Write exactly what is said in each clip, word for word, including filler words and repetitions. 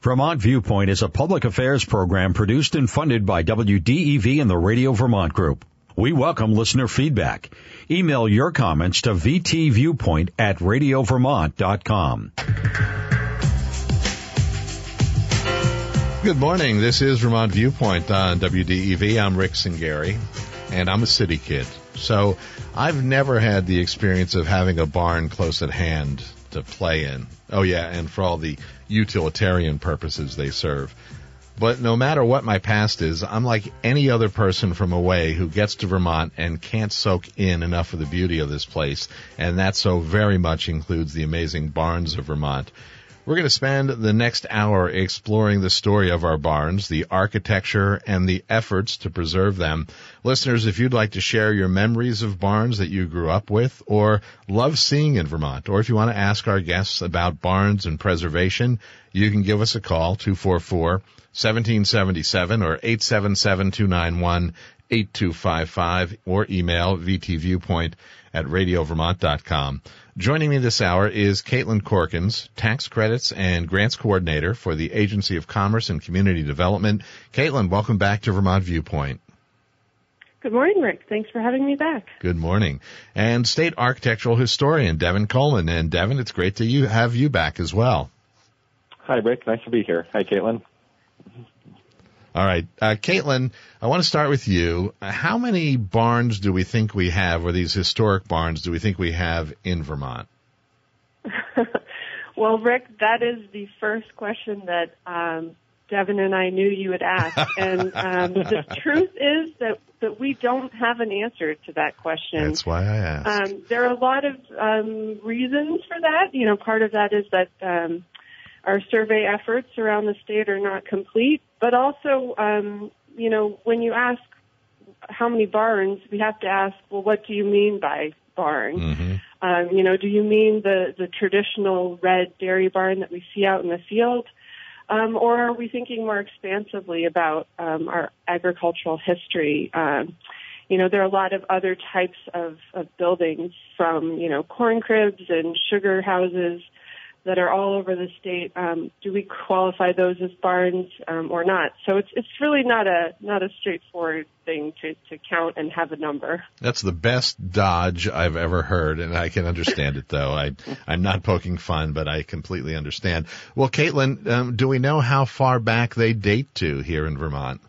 Vermont Viewpoint is a public affairs program produced and funded by W D E V and the Radio Vermont Group. We welcome listener feedback. Email your comments to v t viewpoint at radio vermont dot com. Good morning. This is Vermont Viewpoint on W D E V. I'm Rick Singari, and I'm a city kid. So I've never had the experience of having a barn close at hand to play in. Oh, yeah, and for all the utilitarian purposes they serve. But no matter what my past is, I'm like any other person from away who gets to Vermont and can't soak in enough of the beauty of this place, and that so very much includes the amazing barns of Vermont. We're going to spend the next hour exploring the story of our barns, the architecture, and the efforts to preserve them. Listeners, if you'd like to share your memories of barns that you grew up with or love seeing in Vermont, or if you want to ask our guests about barns and preservation, you can give us a call, two four four, one seven seven seven or eight seven seven, two nine one, eight two five five, or email v t viewpoint at radio vermont dot com. Joining me this hour is Caitlin Corkins, Tax Credits and Grants Coordinator for the Agency of Commerce and Community Development. Caitlin, welcome back to Vermont Viewpoint. Good morning, Rick. Thanks for having me back. Good morning. And State Architectural Historian Devin Coleman. And Devin, it's great to you have you back as well. Hi, Rick. Nice to be here. Hi, Caitlin. All right. Uh, Caitlin, I want to start with you. Uh, how many barns do we think we have, or these historic barns do we think we have in Vermont? Well, Rick, that is the first question that um, Devin and I knew you would ask. And um, the truth is that, that we don't have an answer to that question. That's why I asked. Um, there are a lot of um, reasons for that. You know, part of that is that um, our survey efforts around the state are not complete. But also, um, you know, when you ask how many barns, we have to ask, well, what do you mean by barn? Mm-hmm. Um, you know, do you mean the, the traditional red dairy barn that we see out in the field? Um, or are we thinking more expansively about um, our agricultural history? Um, you know, there are a lot of other types of, of buildings from, you know, corn cribs and sugar houses that are all over the state. Um, do we qualify those as barns um, or not? So it's it's really not a not a straightforward thing to, to count and have a number. That's the best dodge I've ever heard, and I can understand it, though. I, I'm not poking fun, but I completely understand. Well, Caitlin, um, do we know how far back they date to here in Vermont?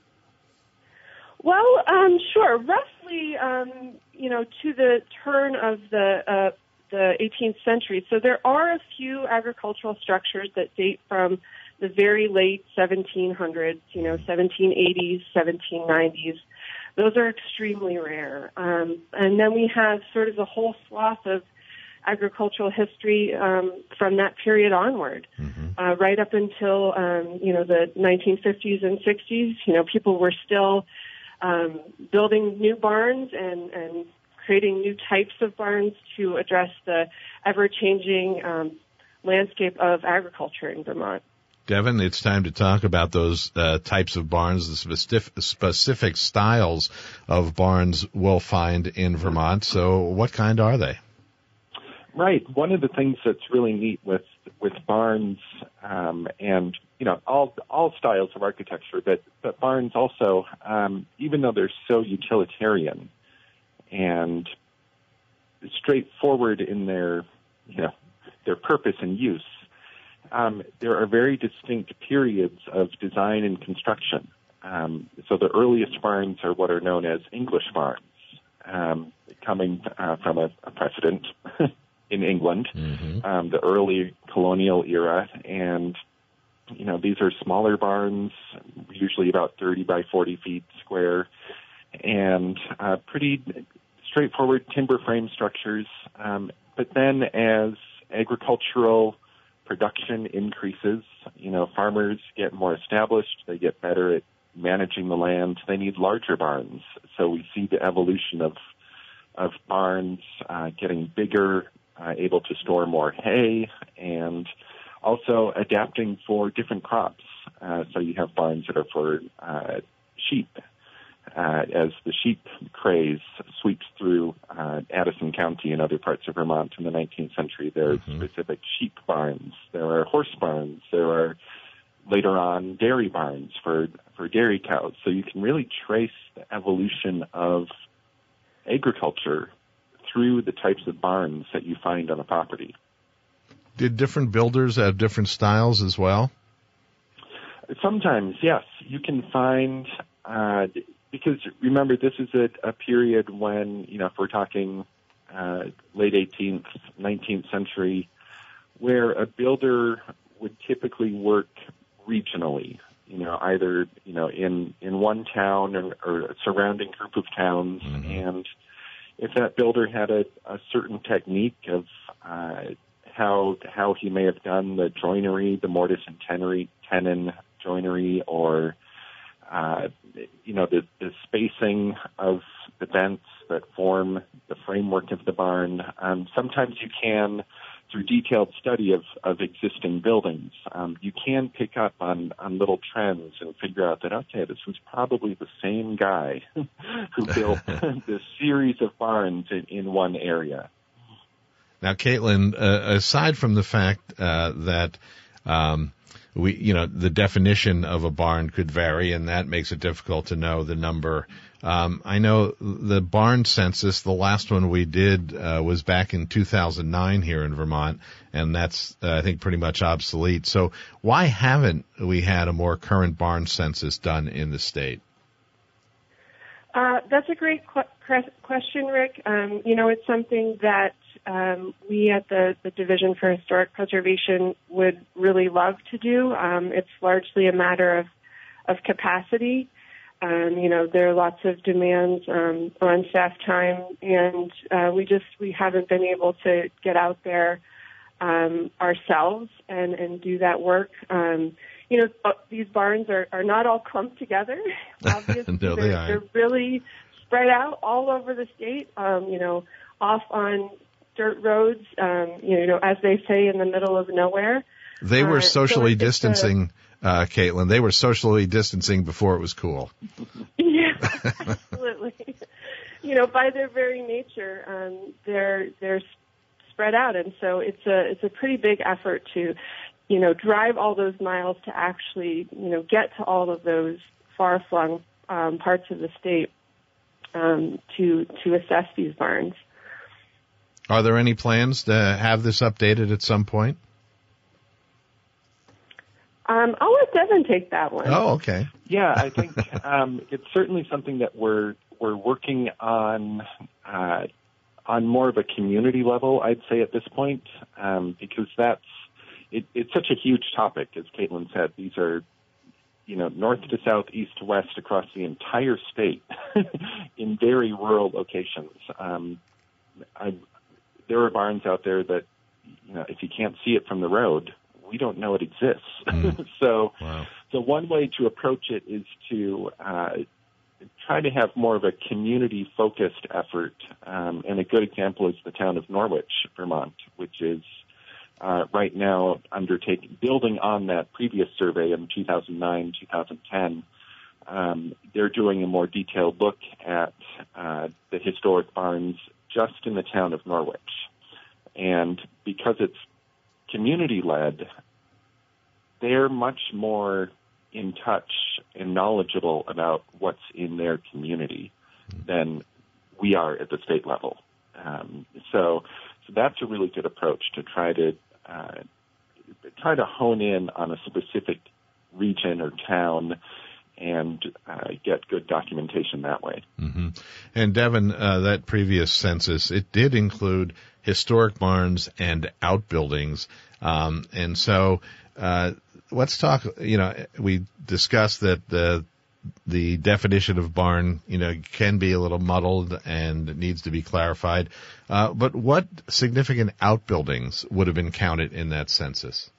Well, um, sure. Roughly, um, you know, to the turn of the uh, the eighteenth century. So there are a few agricultural structures that date from the very late seventeen hundreds, you know, seventeen eighties, seventeen nineties. Those are extremely rare. Um, and then we have sort of a whole swath of agricultural history um, from that period onward, mm-hmm. uh, right up until, um, you know, the nineteen fifties and sixties. You know, people were still um, building new barns and, and creating new types of barns to address the ever-changing um, landscape of agriculture in Vermont. Devin, it's time to talk about those uh, types of barns, the specific, specific styles of barns we'll find in Vermont. So what kind are they? Right. One of the things that's really neat with with barns um, and, you know, all all styles of architecture, but, but barns also, um, even though they're so utilitarian and straightforward in their, you know, their purpose and use, um, there are very distinct periods of design and construction. Um, so the earliest barns are what are known as English barns, um, coming uh, from a, a precedent in England, mm-hmm. um, the early colonial era, and you know these are smaller barns, usually about thirty by forty feet square, and uh, pretty straightforward timber frame structures. Um, but then as agricultural production increases, you know, farmers get more established, they get better at managing the land, they need larger barns. So we see the evolution of of barns uh, getting bigger, uh, able to store more hay, and also adapting for different crops. Uh, so you have barns that are for uh, sheep. Uh, as the sheep craze sweeps through uh, Addison County and other parts of Vermont in the nineteenth century, there are mm-hmm. specific sheep barns. There are horse barns. There are later on dairy barns for, for dairy cows. So you can really trace the evolution of agriculture through the types of barns that you find on a property. Did different builders have different styles as well? Sometimes, yes. You can find, uh, because remember, this is a, a period when, you know, if we're talking uh, late eighteenth, nineteenth century, where a builder would typically work regionally, you know, either, you know, in, in one town or, or a surrounding group of towns. Mm-hmm. And if that builder had a, a certain technique of uh, how how he may have done the joinery, the mortise and tenon, tenon joinery, or uh, you know the, the spacing of the vents that form the framework of the barn. Um, sometimes you can, through detailed study of, of existing buildings, um, you can pick up on, on little trends and figure out that, okay, this was probably the same guy who built this series of barns in, in one area. Now, Caitlin, uh, aside from the fact uh, that um, we, you know, the definition of a barn could vary, and that makes it difficult to know the number. Um, I know the barn census, the last one we did uh, was back in two thousand nine here in Vermont, and that's, uh, I think, pretty much obsolete. So why haven't we had a more current barn census done in the state? Uh, that's a great qu- question, Rick. Um, you know, it's something that um, we at the, the Division for Historic Preservation would really love to do. Um, it's largely a matter of, of capacity. Um, you know, there are lots of demands um, on staff time, and uh, we just we haven't been able to get out there um, ourselves and, and do that work. Um, you know, these barns are, are not all clumped together. Obviously, no, they they're, are. they're really spread out all over the state. Um, you know, off on dirt roads. Um, you know, as they say, in the middle of nowhere. They were uh, socially so distancing. A, Uh, Caitlin, they were socially distancing before it was cool. Yeah, absolutely. You know, by their very nature, um, they're they're spread out, and so it's a it's a pretty big effort to, you know, drive all those miles to actually, you know, get to all of those far-flung um, parts of the state um, to to assess these barns. Are there any plans to have this updated at some point? Um, I'll let Devin take that one. Oh, okay. Yeah, I think um, it's certainly something that we're we're working on uh, on more of a community level, I'd say, at this point, um, because that's it, it's such a huge topic, as Caitlin said. These are, you know, north to south, east to west, across the entire state, in very rural locations. Um, I, there are barns out there that, you know, if you can't see it from the road, we don't know it exists. Mm. so, wow. so one way to approach it is to uh, try to have more of a community-focused effort. Um, and a good example is the town of Norwich, Vermont, which is uh, right now undertaking, building on that previous survey in two thousand nine, two thousand ten. Um, they're doing a more detailed look at uh, the historic barns just in the town of Norwich. And because it's community-led, they're much more in touch and knowledgeable about what's in their community than we are at the state level. Um, so, so that's a really good approach to try to uh, try to hone in on a specific region or town and uh, get good documentation that way. Mm-hmm. And Devin, uh, that previous census, it did include historic barns and outbuildings. Um, and so, uh, let's talk, you know, we discussed that the, the definition of barn, you know, can be a little muddled and needs to be clarified. Uh, but what significant outbuildings would have been counted in that census?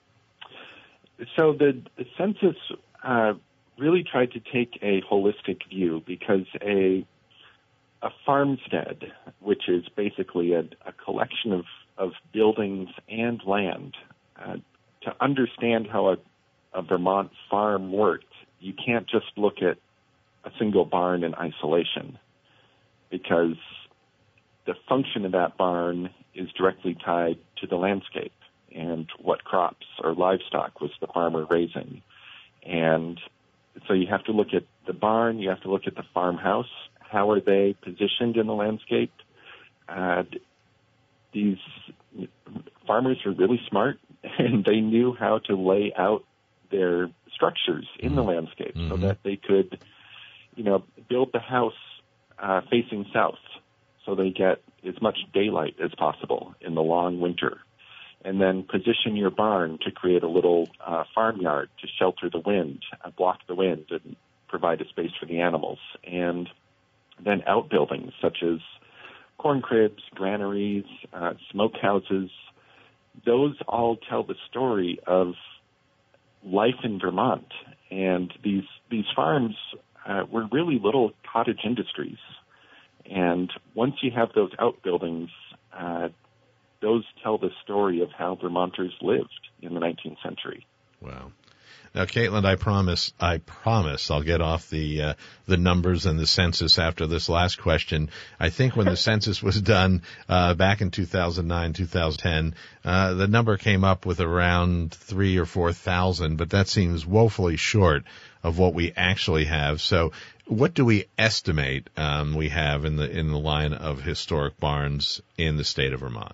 So the, the census, uh, really tried to take a holistic view, because a a farmstead, which is basically a, a collection of, of buildings and land, uh, to understand how a, a Vermont farm worked, you can't just look at a single barn in isolation, because the function of that barn is directly tied to the landscape and what crops or livestock was the farmer raising. And so you have to look at the barn, you have to look at the farmhouse. How are they positioned in the landscape? Uh, these farmers are really smart, and they knew how to lay out their structures in the landscape mm-hmm. so that they could, you know, build the house uh, facing south so they get as much daylight as possible in the long winter. And then position your barn to create a little uh, farmyard to shelter the wind, uh, block the wind, and provide a space for the animals. And then outbuildings such as corn cribs, granaries, uh, smokehouses, those all tell the story of life in Vermont. And these these farms uh, were really little cottage industries. And once you have those outbuildings, uh, those tell the story of how Vermonters lived in the nineteenth century. Wow. Now, Caitlin, I promise, I promise I'll get off the, uh, the numbers and the census after this last question. I think when the census was done, uh, back in two thousand nine, two thousand ten, uh, the number came up with around three or four thousand, but that seems woefully short of what we actually have. So what do we estimate, um, we have in the, in the line of historic barns in the state of Vermont?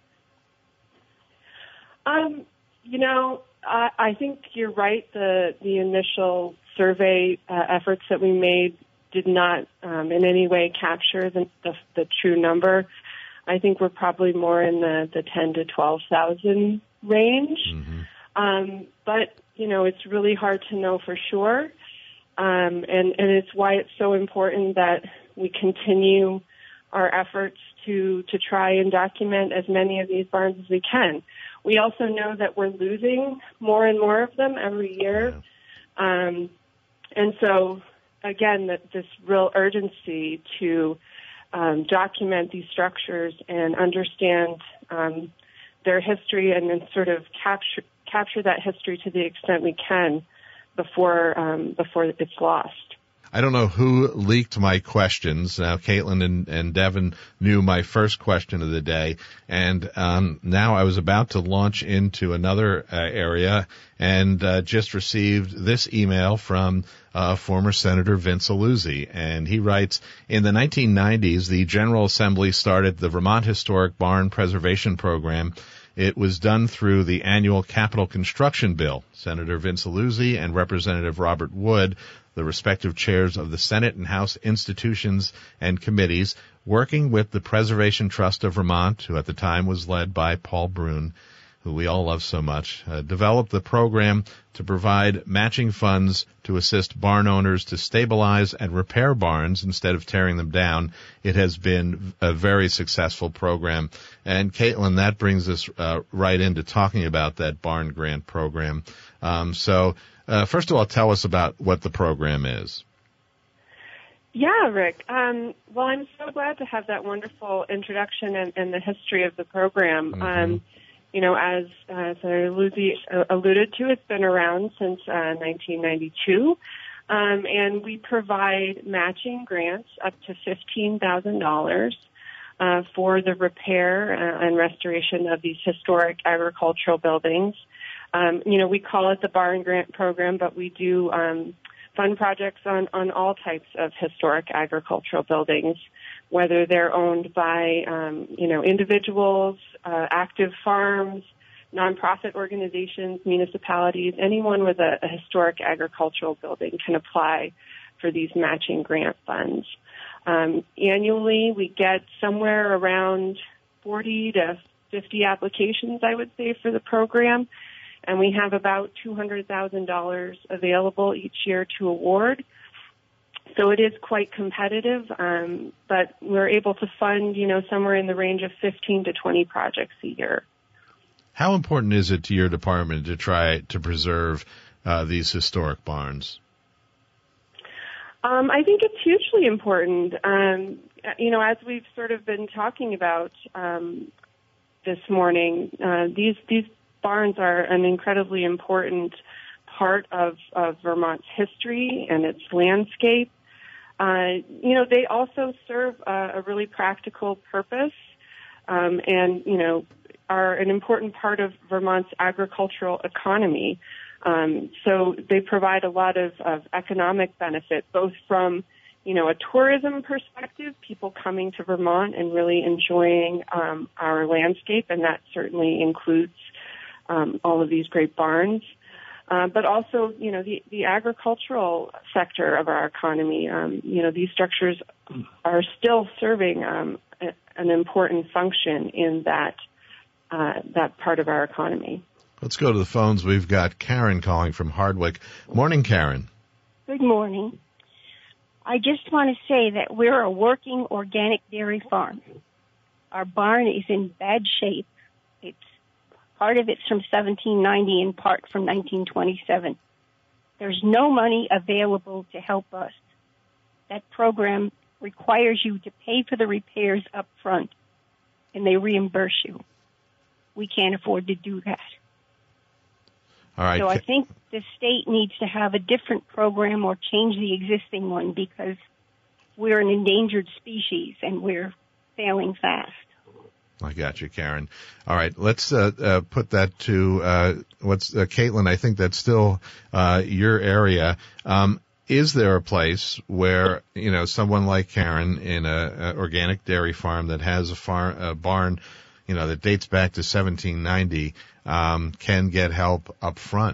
Um, you know, I, I think you're right. The the initial survey uh, efforts that we made did not um, in any way capture the, the the true number. I think we're probably more in the, the ten to twelve thousand range. Mm-hmm. Um, but you know, it's really hard to know for sure, um, and and it's why it's so important that we continue our efforts to to try and document as many of these barns as we can. We also know that we're losing more and more of them every year. Yeah. Um, and so, again, that this real urgency to um, document these structures and understand um, their history and then sort of capture capture that history to the extent we can before um, before it's lost. I don't know who leaked my questions. Now, Caitlin and, and Devin knew my first question of the day, and um, now I was about to launch into another uh, area and uh, just received this email from uh, former Senator Vince Alluzzi, and he writes, in the nineteen nineties, the General Assembly started the Vermont Historic Barn Preservation Program. It was done through the annual capital construction bill. Senator Vince Alluzzi and Representative Robert Wood, the respective chairs of the Senate and House institutions and committees, working with the Preservation Trust of Vermont, who at the time was led by Paul Brune, who we all love so much, uh, developed the program to provide matching funds to assist barn owners to stabilize and repair barns instead of tearing them down. It has been a very successful program. And Caitlin, that brings us uh, right into talking about that barn grant program. Um, so, uh, first of all, tell us about what the program is. Yeah, Rick. Um, well, I'm so glad to have that wonderful introduction and, and the history of the program. Mm-hmm. Um, you know, as uh, Senator Alluzzi alluded to, it's been around since uh, nineteen ninety-two, um, and we provide matching grants up to fifteen thousand dollars uh, for the repair uh, and restoration of these historic agricultural buildings. Um, you know, we call it the Barn Grant Program, but we do um, fund projects on, on all types of historic agricultural buildings, whether they're owned by, um, you know, individuals, uh, active farms, nonprofit organizations, municipalities. Anyone with a, a historic agricultural building can apply for these matching grant funds. Um, annually, we get somewhere around forty to fifty applications, I would say, for the program, and we have about two hundred thousand dollars available each year to award. So it is quite competitive, um, but we're able to fund, you know, somewhere in the range of fifteen to twenty projects a year. How important is it to your department to try to preserve uh, these historic barns? Um, I think it's hugely important. Um, you know, as we've sort of been talking about um, this morning, uh, these these barns are an incredibly important part of, of Vermont's history and its landscape. Uh, you know, they also serve a, a really practical purpose um, and, you know, are an important part of Vermont's agricultural economy. Um, so they provide a lot of, of economic benefit, both from, you know, a tourism perspective, people coming to Vermont and really enjoying um, our landscape, and that certainly includes um, all of these great barns. Uh, but also, you know, the, the agricultural sector of our economy. Um, you know, these structures are still serving um, a, an important function in that uh, that part of our economy. Let's go to the phones. We've got Karen calling from Hardwick. Morning, Karen. Good morning. I just want to say that we're a working organic dairy farm. Our barn is in bad shape. It's part of it's from seventeen ninety and part from nineteen twenty-seven. There's no money available to help us. That program requires you to pay for the repairs up front, and they reimburse you. We can't afford to do that. All right. So I think the state needs to have a different program or change the existing one, because we're an endangered species and we're failing fast. I got you, Karen. All right, let's uh, uh, put that to uh, what's uh, Caitlin. I think that's still uh, your area. Um, is there a place where, you know, someone like Karen in a, a organic dairy farm that has a, farm, a barn, you know, that dates back to seventeen ninety, um, can get help up front?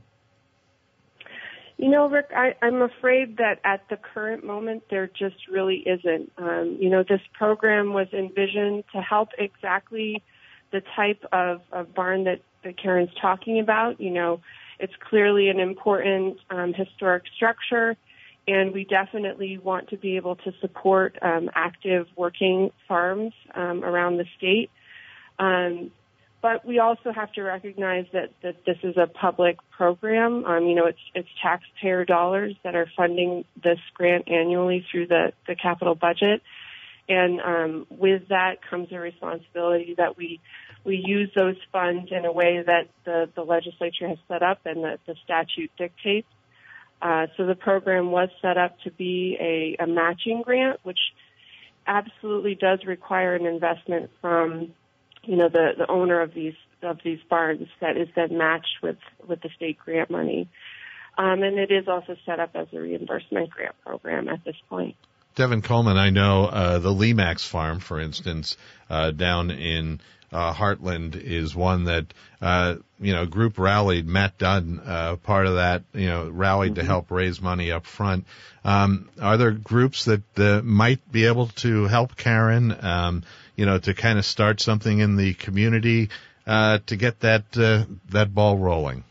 You know, Rick, I, I'm afraid that at the current moment there just really isn't. Um, you know, this program was envisioned to help exactly the type of, of barn that, that Karen's talking about. You know, it's clearly an important um, historic structure, and we definitely want to be able to support um, active working farms um, around the state. Um, But we also have to recognize that, that this is a public program. Um, you know, it's it's taxpayer dollars that are funding this grant annually through the, the capital budget. And um, with that comes a responsibility that we we use those funds in a way that the, the legislature has set up and that the statute dictates. Uh, so the program was set up to be a, a matching grant, which absolutely does require an investment from you know, the, the owner of these of these barns that is then matched with, with the state grant money. Um, and it is also set up as a reimbursement grant program at this point. Devin Coleman, I know uh, the Lemax farm, for instance, uh, down in uh, Heartland is one that, uh, you know, group rallied. Matt Dunn, uh, part of that, you know, rallied mm-hmm. to help raise money up front. Um, are there groups that uh, might be able to help Karen, um, you know, to kind of start something in the community uh, to get that uh, that ball rolling?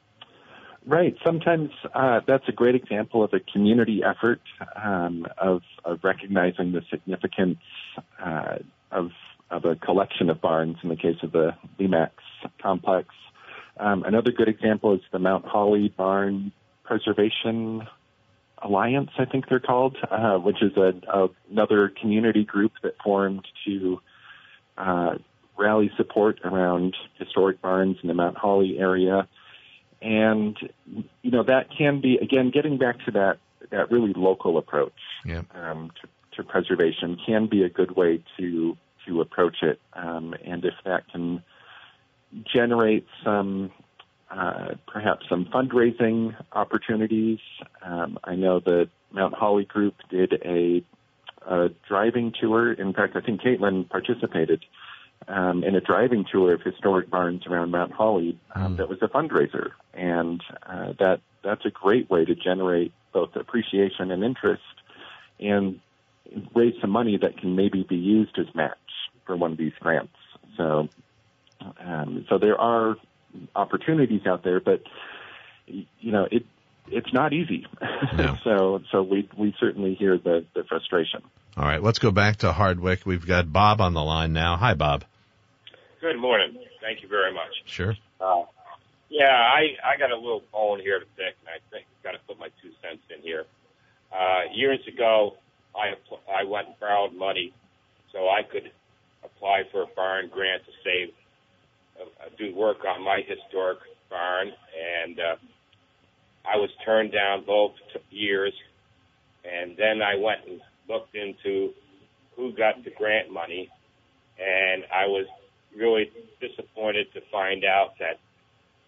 Right. Sometimes uh, that's a great example of a community effort um, of, of recognizing the significance uh, of of a collection of barns in the case of the Lemax complex. Um, another good example is the Mount Holly Barn Preservation Alliance, I think they're called, uh, which is a, a, another community group that formed to uh, rally support around historic barns in the Mount Holly area. And, you know, that can be, again, getting back to that, that really local approach yeah. um, to, to preservation can be a good way to to approach it. Um, and if that can generate some, uh, perhaps some fundraising opportunities, um, I know the Mount Holly group did a, a driving tour. In fact, I think Caitlin participated Um, in a driving tour of historic barns around Mount Holly um, mm. that was a fundraiser. And uh, that that's a great way to generate both appreciation and interest and raise some money that can maybe be used as match for one of these grants. So, um, so there are opportunities out there, but, you know, it it's not easy. No. so so we, we certainly hear the, the frustration. All right, let's go back to Hardwick. We've got Bob on the line now. Hi, Bob. Good morning. Thank you very much. Sure. Uh, yeah, I, I got a little bone here to pick, and I think I've got to put my two cents in here. Uh, years ago, I I went and borrowed money so I could apply for a barn grant to save, uh, do work on my historic barn, and uh, I was turned down both years, and then I went and looked into who got the grant money, and I was really disappointed to find out that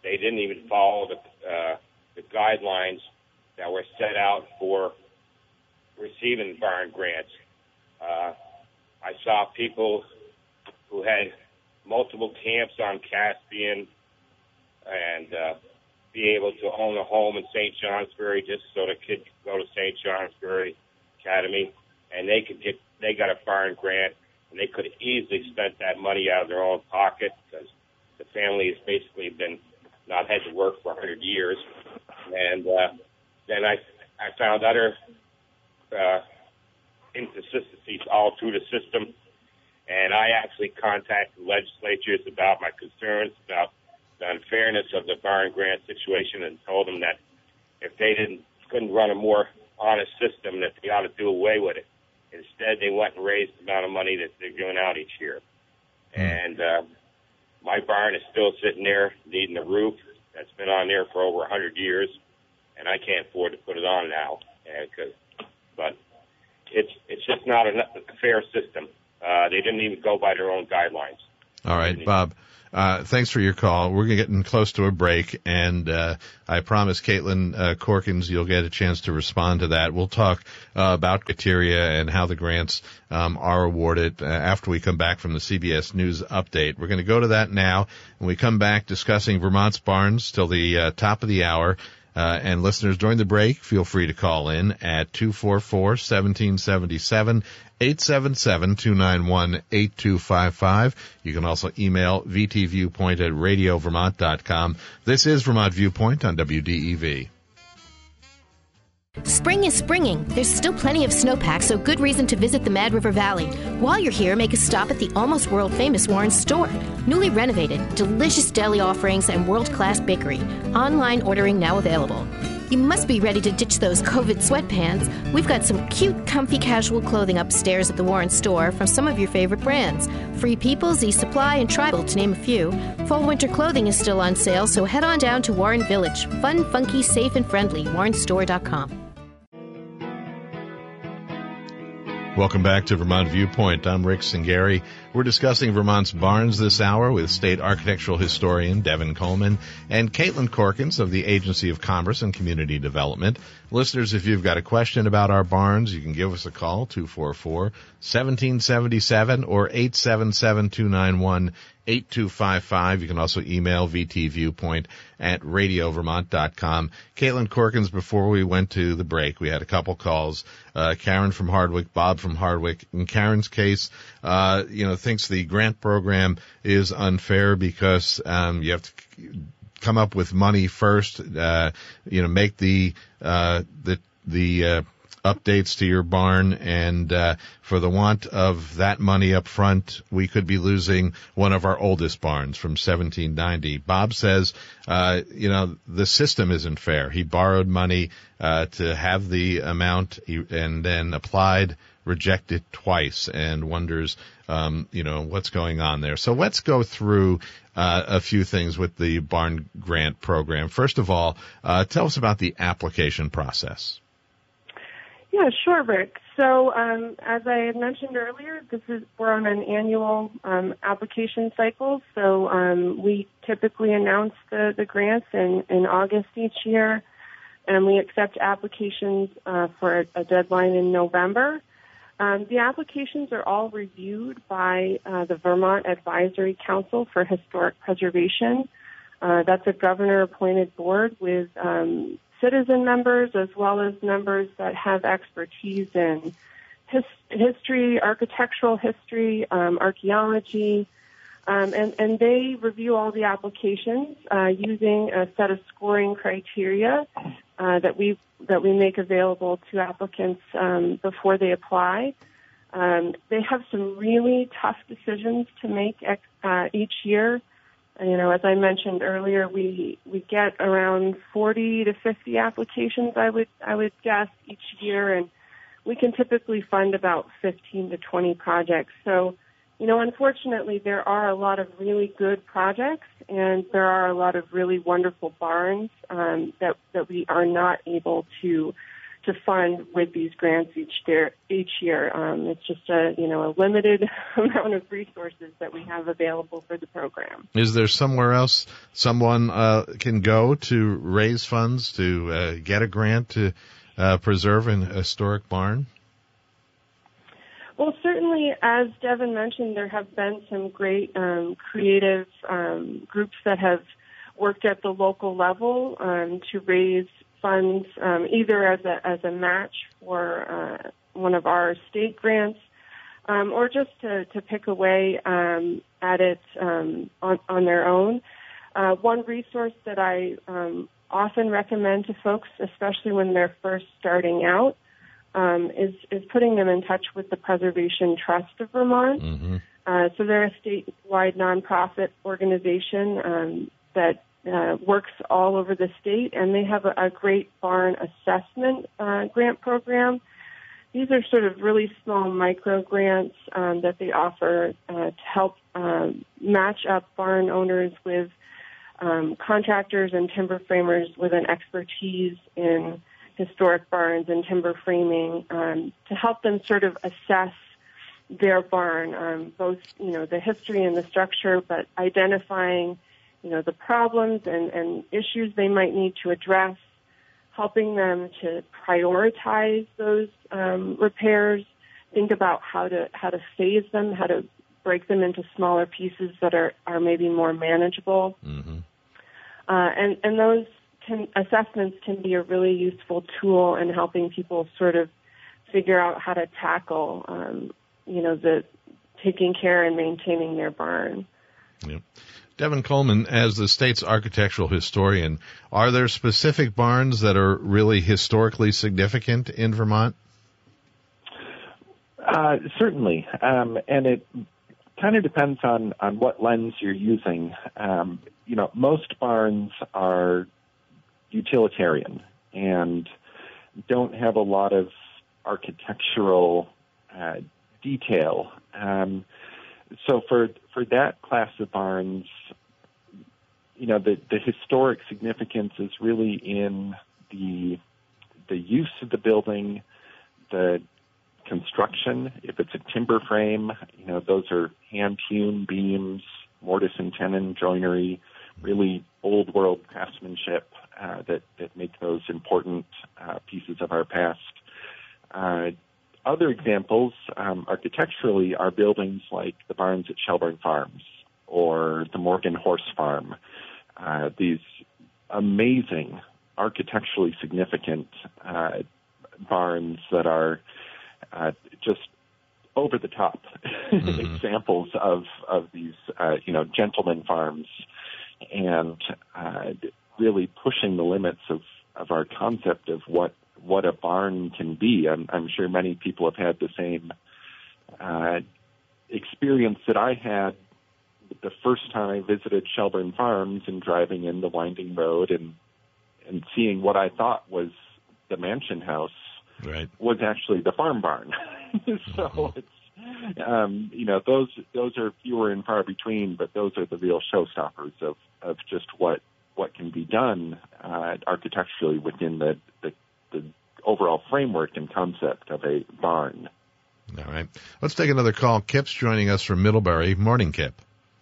they didn't even follow the, uh, the guidelines that were set out for receiving barn grants. Uh, I saw people who had multiple camps on Caspian and uh, be able to own a home in Saint Johnsbury just so the kids could go to Saint Johnsbury Academy, and they could get they got a barn grant, and they could have easily spent that money out of their own pocket because the family has basically been not had to work for one hundred years. And uh, then I I found other uh, inconsistencies all through the system, and I actually contacted legislatures about my concerns about the unfairness of the barn grant situation, and told them that if they didn't couldn't run a more honest system, that they ought to do away with it. Instead, they went and raised the amount of money that they're giving out each year. And uh, my barn is still sitting there needing a roof that's been on there for over one hundred years, and I can't afford to put it on now. And cause, but it's it's just not a, a fair system. Uh, they didn't even go by their own guidelines. All right, Bob. Uh, thanks for your call. We're getting close to a break, and uh, I promise Caitlin uh, Corkins you'll get a chance to respond to that. We'll talk uh, about criteria and how the grants um, are awarded uh, after we come back from the C B S News update. We're going to go to that now, and we come back discussing Vermont's barns till the uh, top of the hour. Uh, and listeners, during the break, feel free to call in at two four four, one seven seven seven, eight seven seven, two nine one, eight two five five. You can also email vtviewpoint at radio vermont dot com. This is Vermont Viewpoint on W D E V. Spring is springing. There's still plenty of snowpack, so good reason to visit the Mad River Valley. While you're here, make a stop at the almost world-famous Warren's store. Newly renovated, delicious deli offerings, and world-class bakery. Online ordering now available. You must be ready to ditch those COVID sweatpants. We've got some cute, comfy casual clothing upstairs at the Warren store from some of your favorite brands. Free Peoples, E-Supply, and Tribal, to name a few. Fall winter clothing is still on sale, so head on down to Warren Village. Fun, funky, safe, and friendly. warren store dot com. Welcome back to Vermont Viewpoint. I'm Rick Singari. We're discussing Vermont's barns this hour with state architectural historian Devin Coleman and Caitlin Corkins of the Agency of Commerce and Community Development. Listeners, if you've got a question about our barns, you can give us a call, two four four, one seven seven seven or eight seven seven, two nine one, eight two five five. You can also email vtviewpoint at radio vermont dot com. Caitlin Corkins, before we went to the break, we had a couple calls. Uh, Karen from Hardwick, Bob from Hardwick. In Karen's case, uh, you know, thinks the grant program is unfair because um, you have to come up with money first, uh, you know, make the uh, the the uh, updates to your barn, and uh, for the want of that money up front, we could be losing one of our oldest barns from seventeen ninety. Bob says, uh, you know, the system isn't fair. He borrowed money uh, to have the amount and then applied, rejected twice, and wonders, um, you know, what's going on there. So let's go through uh, a few things with the barn grant program. First of all, uh, tell us about the application process. Yeah, sure, Rick. So um, as I had mentioned earlier, this is we're on an annual um, application cycle. So um, we typically announce the, the grants in, in August each year, and we accept applications uh, for a, a deadline in November. Um, the applications are all reviewed by uh, the Vermont Advisory Council for Historic Preservation. Uh, that's a governor-appointed board with um, citizen members as well as members that have expertise in his, history, architectural history, um, archaeology, um, and, and they review all the applications uh, using a set of scoring criteria uh, that we that we make available to applicants um, before they apply. Um, they have some really tough decisions to make uh, each year. You know, as I mentioned earlier, we we get around forty to fifty applications, I would I would guess, each year, and we can typically fund about fifteen to twenty projects. So, you know, unfortunately, there are a lot of really good projects, and there are a lot of really wonderful barns um, that that we are not able to to fund with these grants each year. Each year, um, it's just a you know a limited amount of resources that we have available for the program. Is there somewhere else someone uh, can go to raise funds to uh, get a grant to uh, preserve an historic barn? Well, certainly, as Devin mentioned, there have been some great um, creative um, groups that have worked at the local level um, to raise funds, um, either as a as a match for uh, one of our state grants, um, or just to, to pick away um, at it um, on, on their own. Uh, one resource that I um, often recommend to folks, especially when they're first starting out, um, is is putting them in touch with the Preservation Trust of Vermont. Mm-hmm. Uh, so they're a statewide nonprofit organization um, that Uh, works all over the state, and they have a, a great barn assessment uh, grant program. These are sort of really small micro grants um, that they offer uh, to help um, match up barn owners with um, contractors and timber framers with an expertise in historic barns and timber framing um, to help them sort of assess their barn, um, both you know the history and the structure, but identifying you know, the problems and, and issues they might need to address, helping them to prioritize those um, repairs, think about how to how to phase them, how to break them into smaller pieces that are, are maybe more manageable. Mm-hmm. Uh, and, and those can, assessments can be a really useful tool in helping people sort of figure out how to tackle, um, you know, the taking care and maintaining their barn. Yep. Devin Coleman, as the state's architectural historian, are there specific barns that are really historically significant in Vermont? Uh, certainly, um, and it kind of depends on, on what lens you're using. Um, you know, most barns are utilitarian and don't have a lot of architectural uh, detail. Um, so for for that class of barns, you know, the, the historic significance is really in the the use of the building, the construction. If it's a timber frame, you know, those are hand-hewn beams, mortise and tenon joinery, really old world craftsmanship uh, that, that make those important uh, pieces of our past. Uh, other examples, um, architecturally, are buildings like the barns at Shelburne Farms or the Morgan Horse Farm. Uh, these amazing, architecturally significant uh, barns that are uh, just over the top mm-hmm. examples of of these, uh, you know, gentleman farms, and uh, really pushing the limits of, of our concept of what what a barn can be. I'm, I'm sure many people have had the same uh, experience that I had the first time I visited Shelburne Farms and driving in the winding road and and seeing what I thought was the mansion house right. was actually the farm barn. So mm-hmm. it's um, you know those those are fewer and far between, but those are the real showstoppers of, of just what what can be done uh, architecturally within the, the the overall framework and concept of a barn. All right, let's take another call. Kip's joining us from Middlebury. Morning, Kip.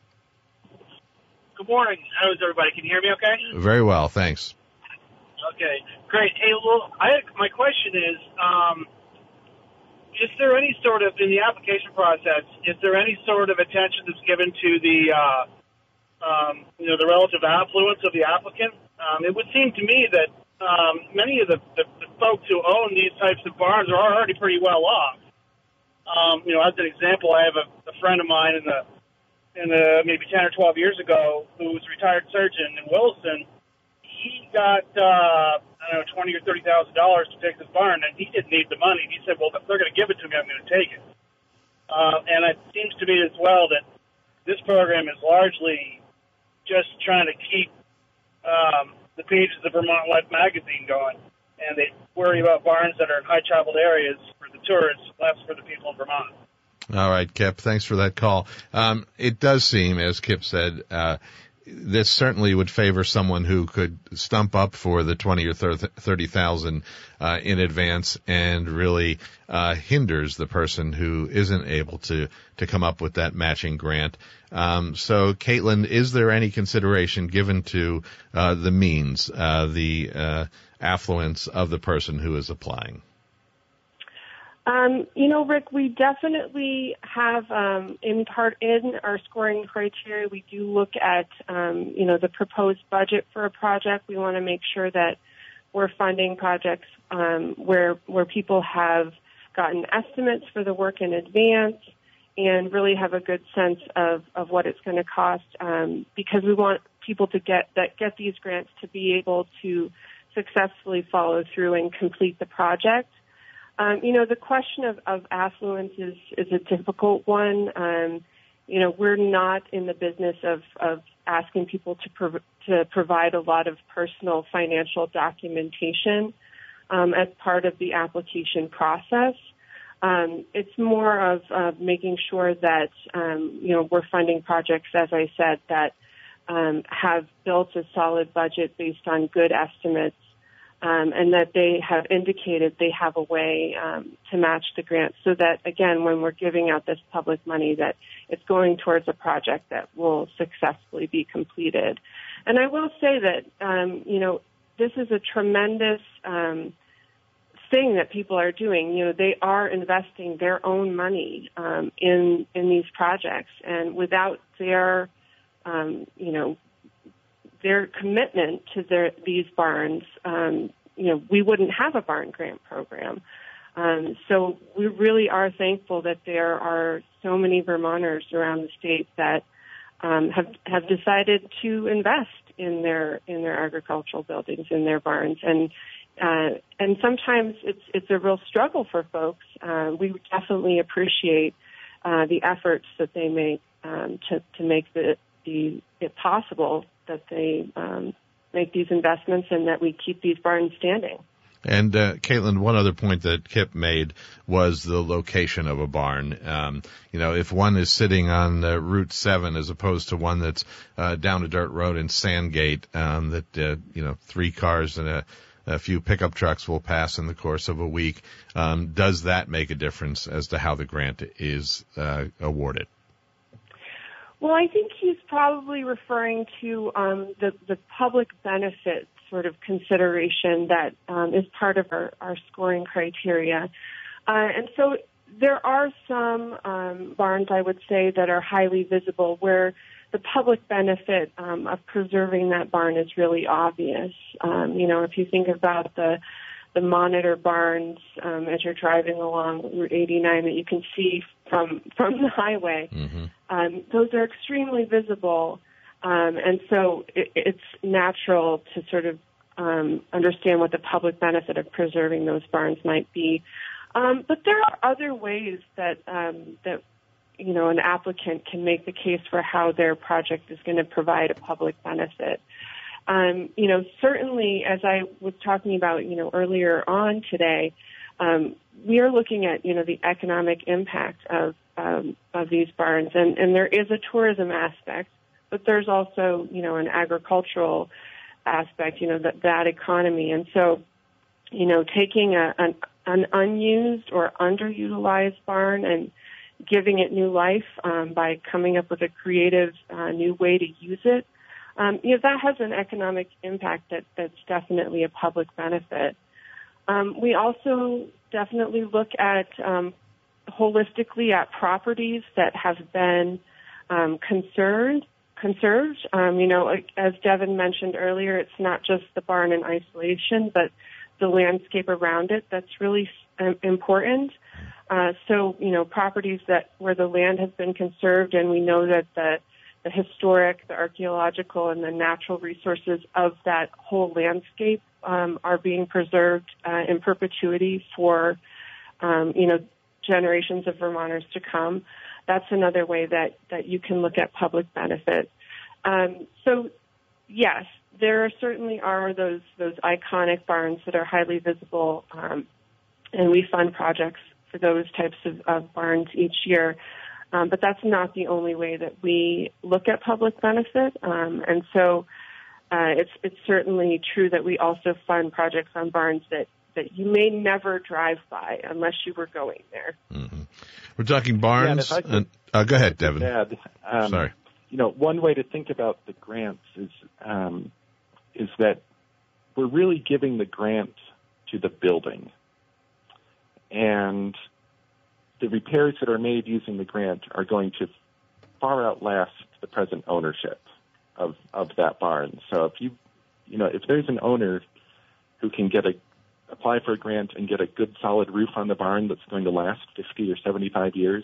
Good morning. How's everybody? Can you hear me okay? Very well, thanks. Okay, great. Hey, well, I, my question is, um, is there any sort of, in the application process, is there any sort of attention that's given to the, uh, um, you know, the relative affluence of the applicant? Um, it would seem to me that um, many of the, the, the folks who own these types of barns are already pretty well off. Um, you know, as an example, I have a, a friend of mine in the in the, maybe ten or twelve years ago who was a retired surgeon in Williston. He got, uh, I don't know, twenty or thirty thousand dollars to take this barn, and he didn't need the money. He said, "Well, if they're going to give it to me, I'm going to take it." Uh, and it seems to me as well that this program is largely just trying to keep um, the pages of Vermont Life magazine going, and they worry about barns that are in high traveled areas for the tourists, less for the people of Vermont. All right, Kip, thanks for that call. Um, it does seem, as Kip said, uh, this certainly would favor someone who could stump up for the twenty or thirty thousand uh, in advance, and really uh, hinders the person who isn't able to to come up with that matching grant. Um, so, Caitlin, is there any consideration given to uh, the means, uh, the uh, affluence of the person who is applying? Um, you know, Rick, we definitely have, um, in part, in our scoring criteria, we do look at, um, you know, the proposed budget for a project. We want to make sure that we're funding projects um, where where people have gotten estimates for the work in advance and really have a good sense of, of what it's going to cost, um, because we want people to get that get these grants to be able to successfully follow through and complete the project. Um, you know, the question of, of affluence is, is a difficult one. Um, you know, we're not in the business of, of asking people to prov- to provide a lot of personal financial documentation um, as part of the application process. Um, it's more of uh, making sure that, um, you know, we're funding projects, as I said, that um, have built a solid budget based on good estimates, um, and that they have indicated they have a way um, to match the grant, so that, again, when we're giving out this public money, that it's going towards a project that will successfully be completed. And I will say that, um, you know, this is a tremendous um, thing that people are doing. You know, they are investing their own money um, in in these projects, and without their, um, you know, their commitment to their these barns, um, you know, we wouldn't have a barn grant program. Um, so we really are thankful that there are so many Vermonters around the state that um, have have decided to invest in their in their agricultural buildings, in their barns, and uh, and sometimes it's it's a real struggle for folks. Uh, we definitely appreciate uh, the efforts that they make um, to to make the the it possible that they um, make these investments and that we keep these barns standing. And, uh, Caitlin, one other point that Kip made was the location of a barn. Um, you know, if one is sitting on uh, Route seven as opposed to one that's uh, down a dirt road in Sandgate, um, that, uh, you know, three cars and a, a few pickup trucks will pass in the course of a week, um, does that make a difference as to how the grant is uh, awarded? Well, I think he's probably referring to um, the, the public benefit sort of consideration that um, is part of our, our scoring criteria. Uh, and so there are some um, barns, I would say, that are highly visible where the public benefit um, of preserving that barn is really obvious. Um, you know, if you think about the the monitor barns um, as you're driving along Route eighty-nine that you can see from from the highway, mm-hmm. um, those are extremely visible. Um, and so it, it's natural to sort of um, understand what the public benefit of preserving those barns might be. Um, but there are other ways that um, that you know an applicant can make the case for how their project is going to provide a public benefit. Um, you know, certainly, as I was talking about, you know, earlier on today, um, we are looking at, you know, the economic impact of um, of these barns, and, and there is a tourism aspect, but there's also, you know, an agricultural aspect, you know, that that economy, and so, you know, taking a, an, an unused or underutilized barn and giving it new life um, by coming up with a creative uh, new way to use it. Um, you know, that has an economic impact that, that's definitely a public benefit. Um, we also definitely look at um, holistically at properties that have been um, conserved. Conserved. Um, you know, as Devin mentioned earlier, it's not just the barn in isolation, but the landscape around it that's really um, important. Uh, so, you know, properties that where the land has been conserved, and we know that the the historic, the archaeological, and the natural resources of that whole landscape um, are being preserved uh, in perpetuity for, um, you know, generations of Vermonters to come. That's another way that, that you can look at public benefit. Um, so, yes, there certainly are those those iconic barns that are highly visible, um, and we fund projects for those types of, of barns each year. Um, but that's not the only way that we look at public benefit. Um, and so uh, it's it's certainly true that we also fund projects on barns that, that you may never drive by unless you were going there. Mm-hmm. We're talking barns. Yeah, could, and, uh, go ahead, Devin. Add, um, Sorry. You know, one way to think about the grants is um, is that we're really giving the grant to the building. And the repairs that are made using the grant are going to far outlast the present ownership of, of that barn. So if you, you know, if there's an owner who can get a, apply for a grant and get a good solid roof on the barn that's going to last fifty or seventy-five years,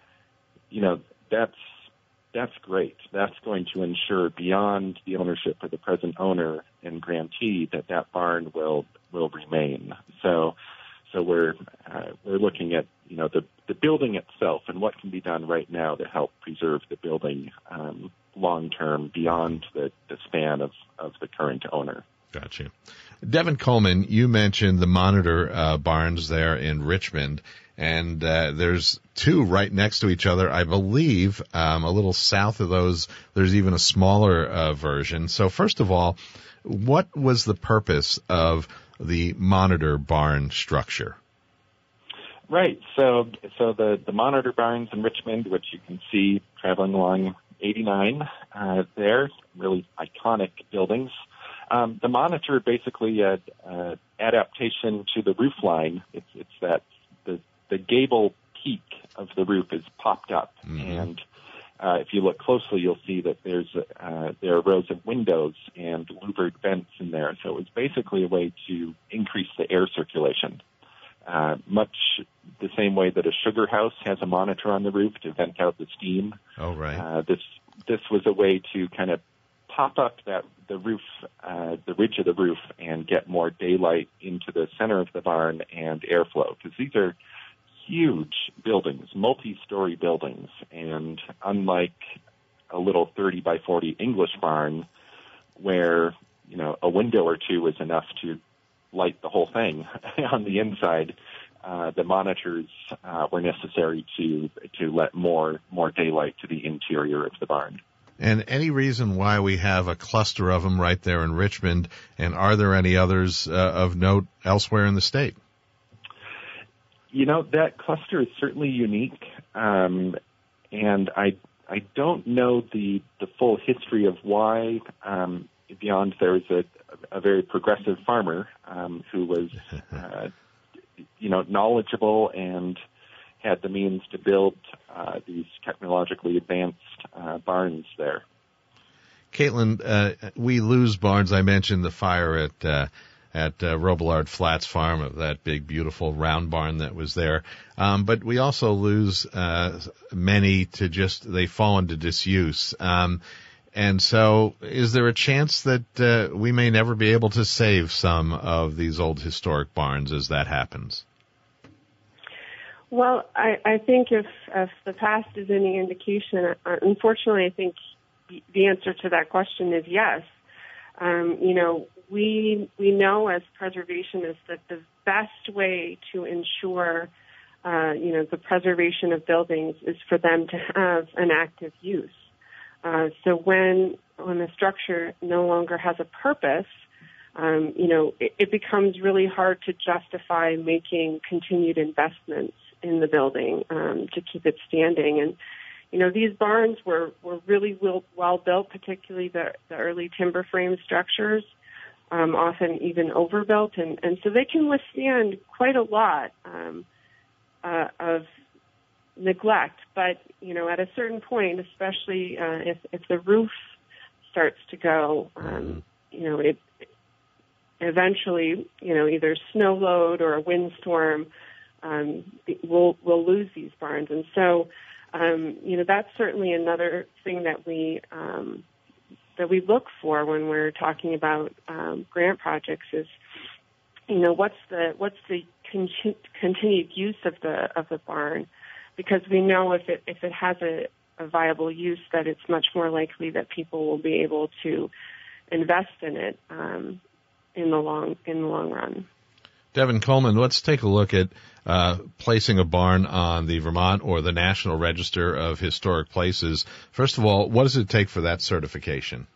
you know, that's, that's great. That's going to ensure beyond the ownership of the present owner and grantee that that barn will, will remain. So, so we're, uh, we're looking at, you know, the, the building itself and what can be done right now to help preserve the building um, long-term beyond the, the span of, of the current owner. Gotcha. Devin Coleman, you mentioned the Monitor uh, barns there in Richmond, and uh, there's two right next to each other. I believe um, a little south of those, there's even a smaller uh, version. So first of all, what was the purpose of the Monitor barn structure? Right. So, so the, the Monitor barns in Richmond, which you can see traveling along eighty-nine uh, there, really iconic buildings. Um, the Monitor basically a, a adaptation to the roof line. It's, it's that the, the gable peak of the roof is popped up, mm-hmm. and uh, if you look closely, you'll see that there's uh, there are rows of windows and louvered vents in there. So it was basically a way to increase the air circulation. Uh, much the same way that a sugar house has a monitor on the roof to vent out the steam. Oh, right. Uh, this this was a way to kind of pop up that the roof, uh, the ridge of the roof, and get more daylight into the center of the barn and airflow. Because these are huge buildings, multi-story buildings, and unlike a little thirty by forty English barn, where you know a window or two is enough to light the whole thing on the inside, uh, the monitors uh, were necessary to to let more more daylight to the interior of the barn. And any reason why we have a cluster of them right there in Richmond, and are there any others uh, of note elsewhere in the state? You know, that cluster is certainly unique, um, and I I don't know the the full history of why. Um, beyond there was a a very progressive farmer um, who was, uh, you know, knowledgeable and had the means to build uh, these technologically advanced uh, barns there. Caitlin, uh, we lose barns. I mentioned the fire at uh, at uh, Robillard Flats Farm, of that big, beautiful round barn that was there. Um, but we also lose uh, many to just they fall into disuse. Um, And so is there a chance that uh, we may never be able to save some of these old historic barns as that happens? Well, I, I think if, if the past is any indication, uh, unfortunately, I think the answer to that question is yes. Um, you know, we we know as preservationists that the best way to ensure, uh, you know, the preservation of buildings is for them to have an active use. Uh, so when when the structure no longer has a purpose, um, you know, it, it becomes really hard to justify making continued investments in the building um, to keep it standing. And you know, these barns were, were really well, well built, particularly the, the early timber frame structures, um, often even overbuilt, and, and so they can withstand quite a lot um, uh, of neglect. But you know, at a certain point, especially uh, if, if the roof starts to go, um, you know, it eventually, you know, either snow load or a windstorm um, will will lose these barns. And so, um, you know, that's certainly another thing that we um, that we look for when we're talking about um, grant projects is, you know, what's the what's the con- continued use of the of the barn. Because we know if it if it has a, a viable use, that it's much more likely that people will be able to invest in it um, in the long in the long run. Devin Coleman, let's take a look at uh, placing a barn on the Vermont or the National Register of Historic Places. First of all, what does it take for that certification?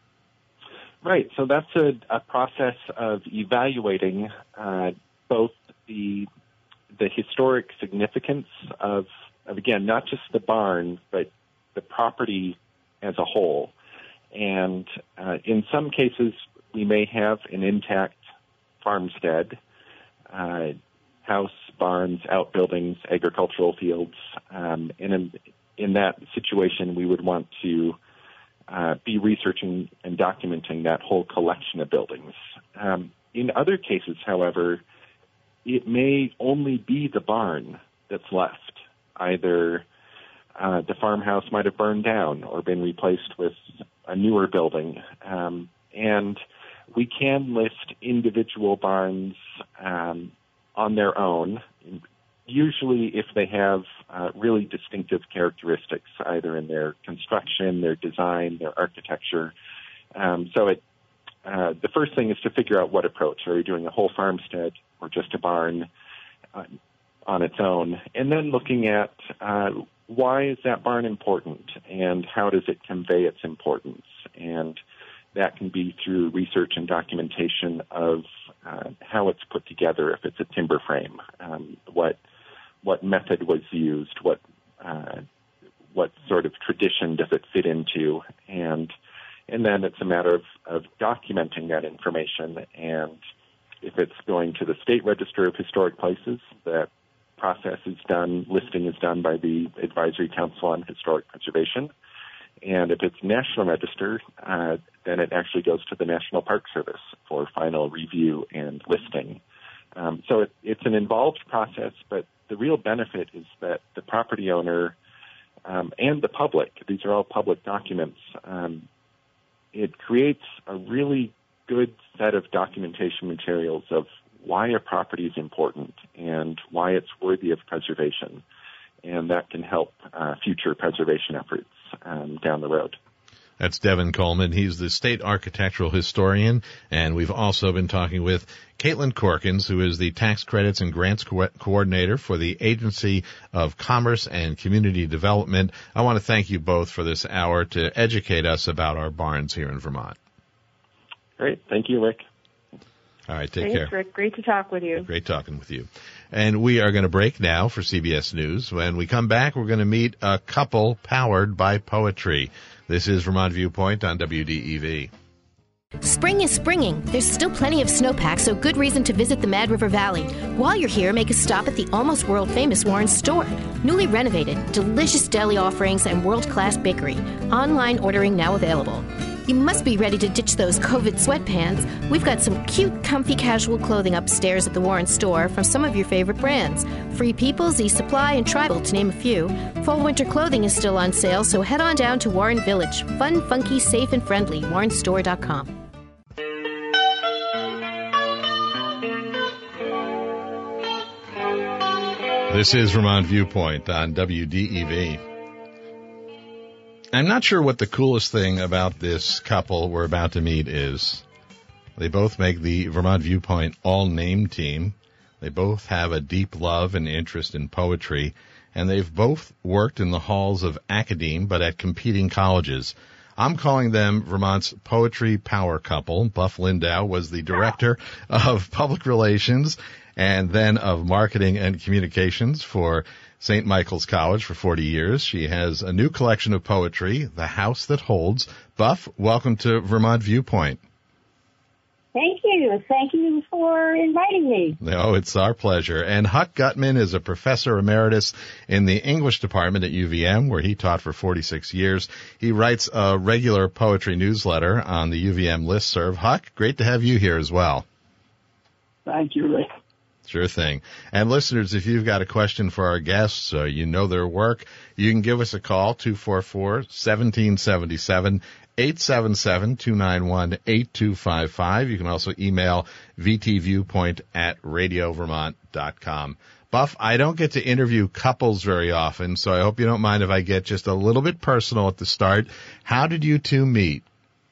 Right. So that's a, a process of evaluating uh, both the the historic significance of, of, again, not just the barn, but the property as a whole. And uh, in some cases, we may have an intact farmstead, uh, house, barns, outbuildings, agricultural fields. Um, and in, in that situation, we would want to uh, be researching and documenting that whole collection of buildings. Um, in other cases, however, it may only be the barn that's left. Either uh, the farmhouse might have burned down or been replaced with a newer building. Um, and we can list individual barns um, on their own, usually if they have uh, really distinctive characteristics, either in their construction, their design, their architecture. Um, so it, uh, the first thing is to figure out what approach. Are you doing a whole farmstead or just a barn uh, on its own? And then looking at uh, why is that barn important and how does it convey its importance? And that can be through research and documentation of uh, how it's put together, if it's a timber frame, um, what what method was used, what uh, what sort of tradition does it fit into, and and then it's a matter of, of documenting that information. And if it's going to the State Register of Historic Places, that process is done, listing is done by the Advisory Council on Historic Preservation. And if it's National Register, uh, then it actually goes to the National Park Service for final review and listing. Um, so it, it's an involved process, but the real benefit is that the property owner um, and the public, these are all public documents, um, it creates a really good set of documentation materials of why a property is important and why it's worthy of preservation. And that can help uh, future preservation efforts um, down the road. That's Devin Coleman. He's the state architectural historian, and we've also been talking with Caitlin Corkins, who is the tax credits and grants co- coordinator for the Agency of Commerce and Community Development. I want to thank you both for this hour to educate us about our barns here in Vermont. Great. Thank you, Rick. All right, take Thanks, care. Rick. Great to talk with you. Great talking with you. And we are going to break now for C B S News. When we come back, we're going to meet a couple powered by poetry. This is Vermont Viewpoint on W D E V. Spring is springing. There's still plenty of snowpack, so good reason to visit the Mad River Valley. While you're here, make a stop at the almost world-famous Warren's store. Newly renovated, delicious deli offerings, and world-class bakery. Online ordering now available. You must be ready to ditch those COVID sweatpants. We've got some cute, comfy casual clothing upstairs at the Warren store from some of your favorite brands. Free People, Z Supply, and Tribal, to name a few. Fall winter clothing is still on sale, so head on down to Warren Village. Fun, funky, safe, and friendly. warren store dot com. This is Vermont Viewpoint on W D E V. I'm not sure what the coolest thing about this couple we're about to meet is. They both make the Vermont Viewpoint all-name team. They both have a deep love and interest in poetry, and they've both worked in the halls of academe, but at competing colleges. I'm calling them Vermont's poetry power couple. Buff Lindau was the director of public relations and then of marketing and communications for Saint Michael's College for forty years. She has a new collection of poetry, The House That Holds. Buff, welcome to Vermont Viewpoint. Thank you. Thank you for inviting me. Oh, it's our pleasure. And Huck Gutman is a professor emeritus in the English department at U V M, where he taught for forty-six years. He writes a regular poetry newsletter on the U V M listserv. Huck, great to have you here as well. Thank you, Rick. Sure thing. And listeners, if you've got a question for our guests, uh, you know their work, you can give us a call, two four four, one seven seven seven, eight seven seven, two nine one, eight two five five. You can also email v t viewpoint at radio vermont dot com. Buff, I don't get to interview couples very often, so I hope you don't mind if I get just a little bit personal at the start. How did you two meet?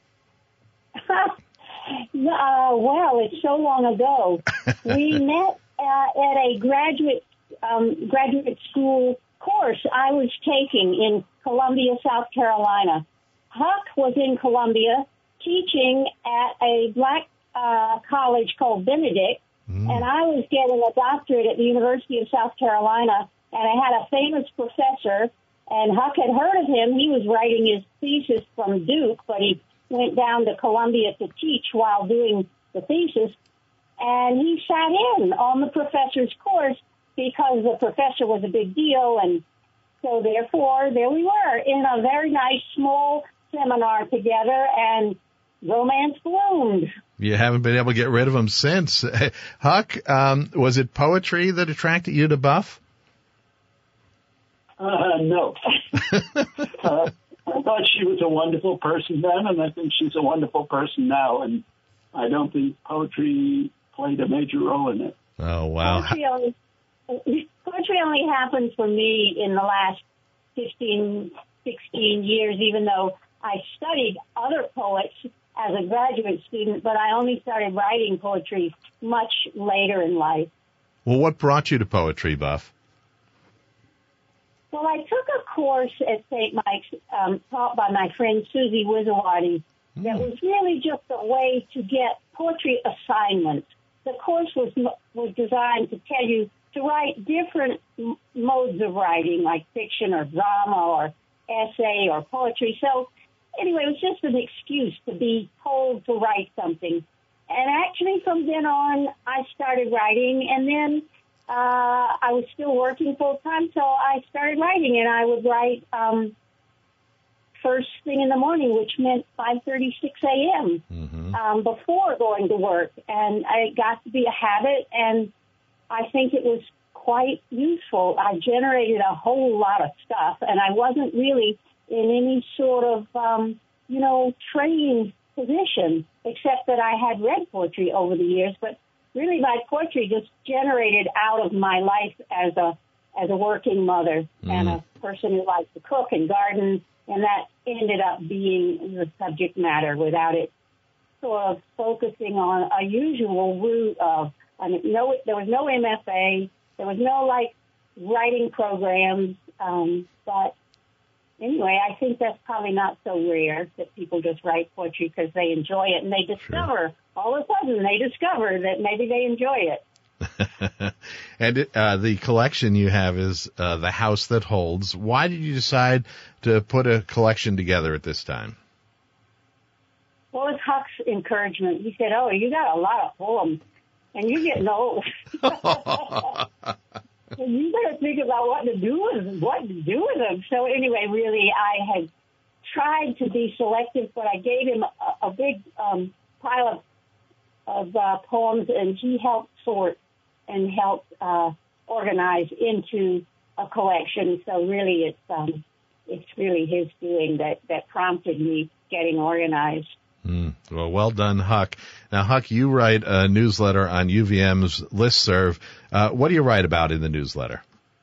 Uh, well, it's so long ago. We met uh, at a graduate um, graduate school course I was taking in Columbia, South Carolina. Huck was in Columbia teaching at a black uh, college called Benedict, mm. and I was getting a doctorate at the University of South Carolina, and I had a famous professor, and Huck had heard of him. He was writing his thesis from Duke, but he went down to Columbia to teach while doing the thesis, and he sat in on the professor's course because the professor was a big deal, and so therefore there we were in a very nice small seminar together, and romance bloomed. You haven't been able to get rid of him since. Huck, um, was it poetry that attracted you to Buff? Uh, no. uh, I thought she was a wonderful person then, and I think she's a wonderful person now, and I don't think poetry played a major role in it. Oh, wow. Poetry only, poetry only happened for me in the last fifteen, sixteen years, even though I studied other poets as a graduate student, but I only started writing poetry much later in life. Well, what brought you to poetry, Buff? Well, I took a course at Saint Mike's um, taught by my friend Susie Wizawati mm. that was really just a way to get poetry assignments. The course was was designed to tell you to write different m- modes of writing, like fiction or drama or essay or poetry. So anyway, it was just an excuse to be told to write something. And actually from then on, I started writing, and then uh, I was still working full-time, so I started writing, and I would write um, first thing in the morning, which meant five thirty, six a.m. Mm-hmm. um, before going to work. And it got to be a habit, and I think it was quite useful. I generated a whole lot of stuff, and I wasn't really in any sort of, um, you know, trained position, except that I had read poetry over the years. But really, my poetry just generated out of my life as a as a working mother mm. and a person who likes to cook and garden, and that ended up being the subject matter without it sort of focusing on a usual route of, I mean, no, there was no M F A, there was no, like, writing programs, um, but anyway, I think that's probably not so rare that people just write poetry because they enjoy it, and they discover, sure. all of a sudden, they discover that maybe they enjoy it. And uh, the collection you have is uh, The House That Holds. Why did you decide to put a collection together at this time? Well, it's Huck's encouragement. He said, oh, you got a lot of poems, and you're getting old. You better think about what to do with what to do with them. So anyway, really, I had tried to be selective, but I gave him a, a big um, pile of, of uh, poems, and he helped sort and helped uh, organize into a collection. So really, it's um, it's really his doing that that prompted me getting organized. Mm. Well, well done, Huck. Now, Huck, you write a newsletter on U V M's listserv. Uh, what do you write about in the newsletter?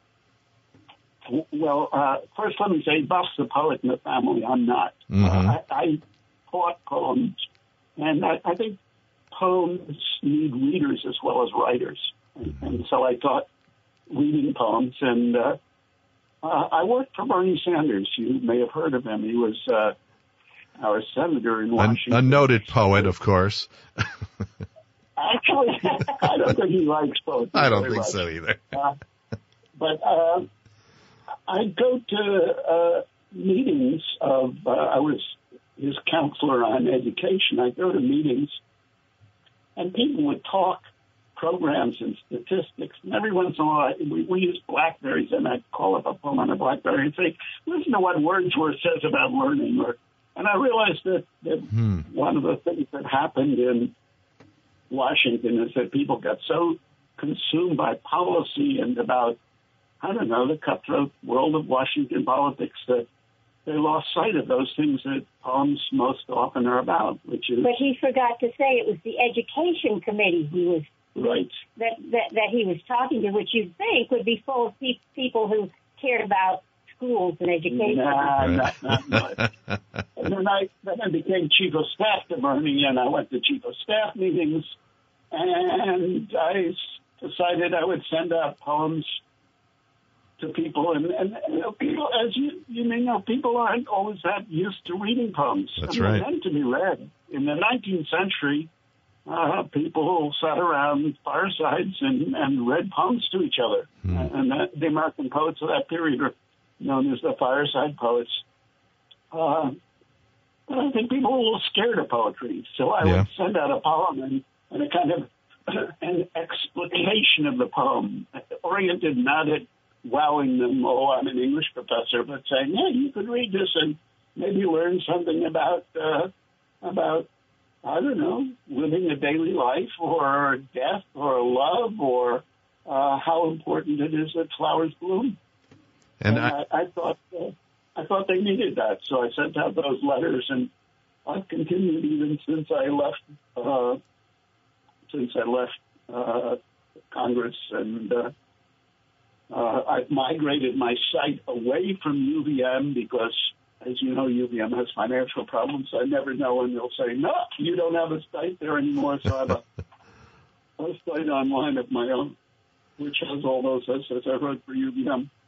Well, uh, first let me say, Buff's the poet in the family. I'm not. Mm-hmm. Uh, I, I taught poems, and I, I think poems need readers as well as writers. And, and so I taught reading poems, and uh, uh, I worked for Bernie Sanders. You may have heard of him. He was uh, our senator in Washington. A, a noted poet, of course. Actually, I don't think he likes poetry. I don't think much. so either. Uh, but uh, I go to uh, meetings of, uh, I was his counselor on education. I go to meetings, and people would talk programs and statistics, and every once in a while we, we use Blackberries, and I'd call up a poem on a Blackberry and say, listen to what Wordsworth says about learning. Or, and I realized that, that hmm. one of the things that happened in Washington is that people got so consumed by policy and about, I don't know, the cutthroat world of Washington politics that they lost sight of those things that poems most often are about, which is... But he forgot to say it was the education committee he was... Right. That, that, that he was talking to, which you'd think would be full of pe- people who cared about schools and education. Nah, not, not much. And then I, then I became chief of staff to Bernie, and I went to chief of staff meetings, and I decided I would send out poems to people, and, and you know, people, as you you may know, people aren't always that used to reading poems. That's I mean, right. They're meant to be read. In the nineteenth century, uh, people sat around firesides and, and read poems to each other, Hmm. and that, the American poets of that period are known as the fireside poets. Uh, but I think people were a little scared of poetry, so I Yeah. would send out a poem and, and a kind of an explication of the poem, oriented not at wowing them, oh, I'm an English professor, but saying, yeah, you could read this and maybe learn something about, uh, about, I don't know, living a daily life or death or love or uh, how important it is that flowers bloom. And And I, I, I thought uh, I thought they needed that, so I sent out those letters, and I've continued even since I left. Uh, since I left uh, Congress, and uh, uh, I've migrated my site away from U V M because, as you know, U V M has financial problems. I never know when they'll say, "No, you don't have a site there anymore." So I have a, a site online of my own, which has all those essays I wrote for U V M.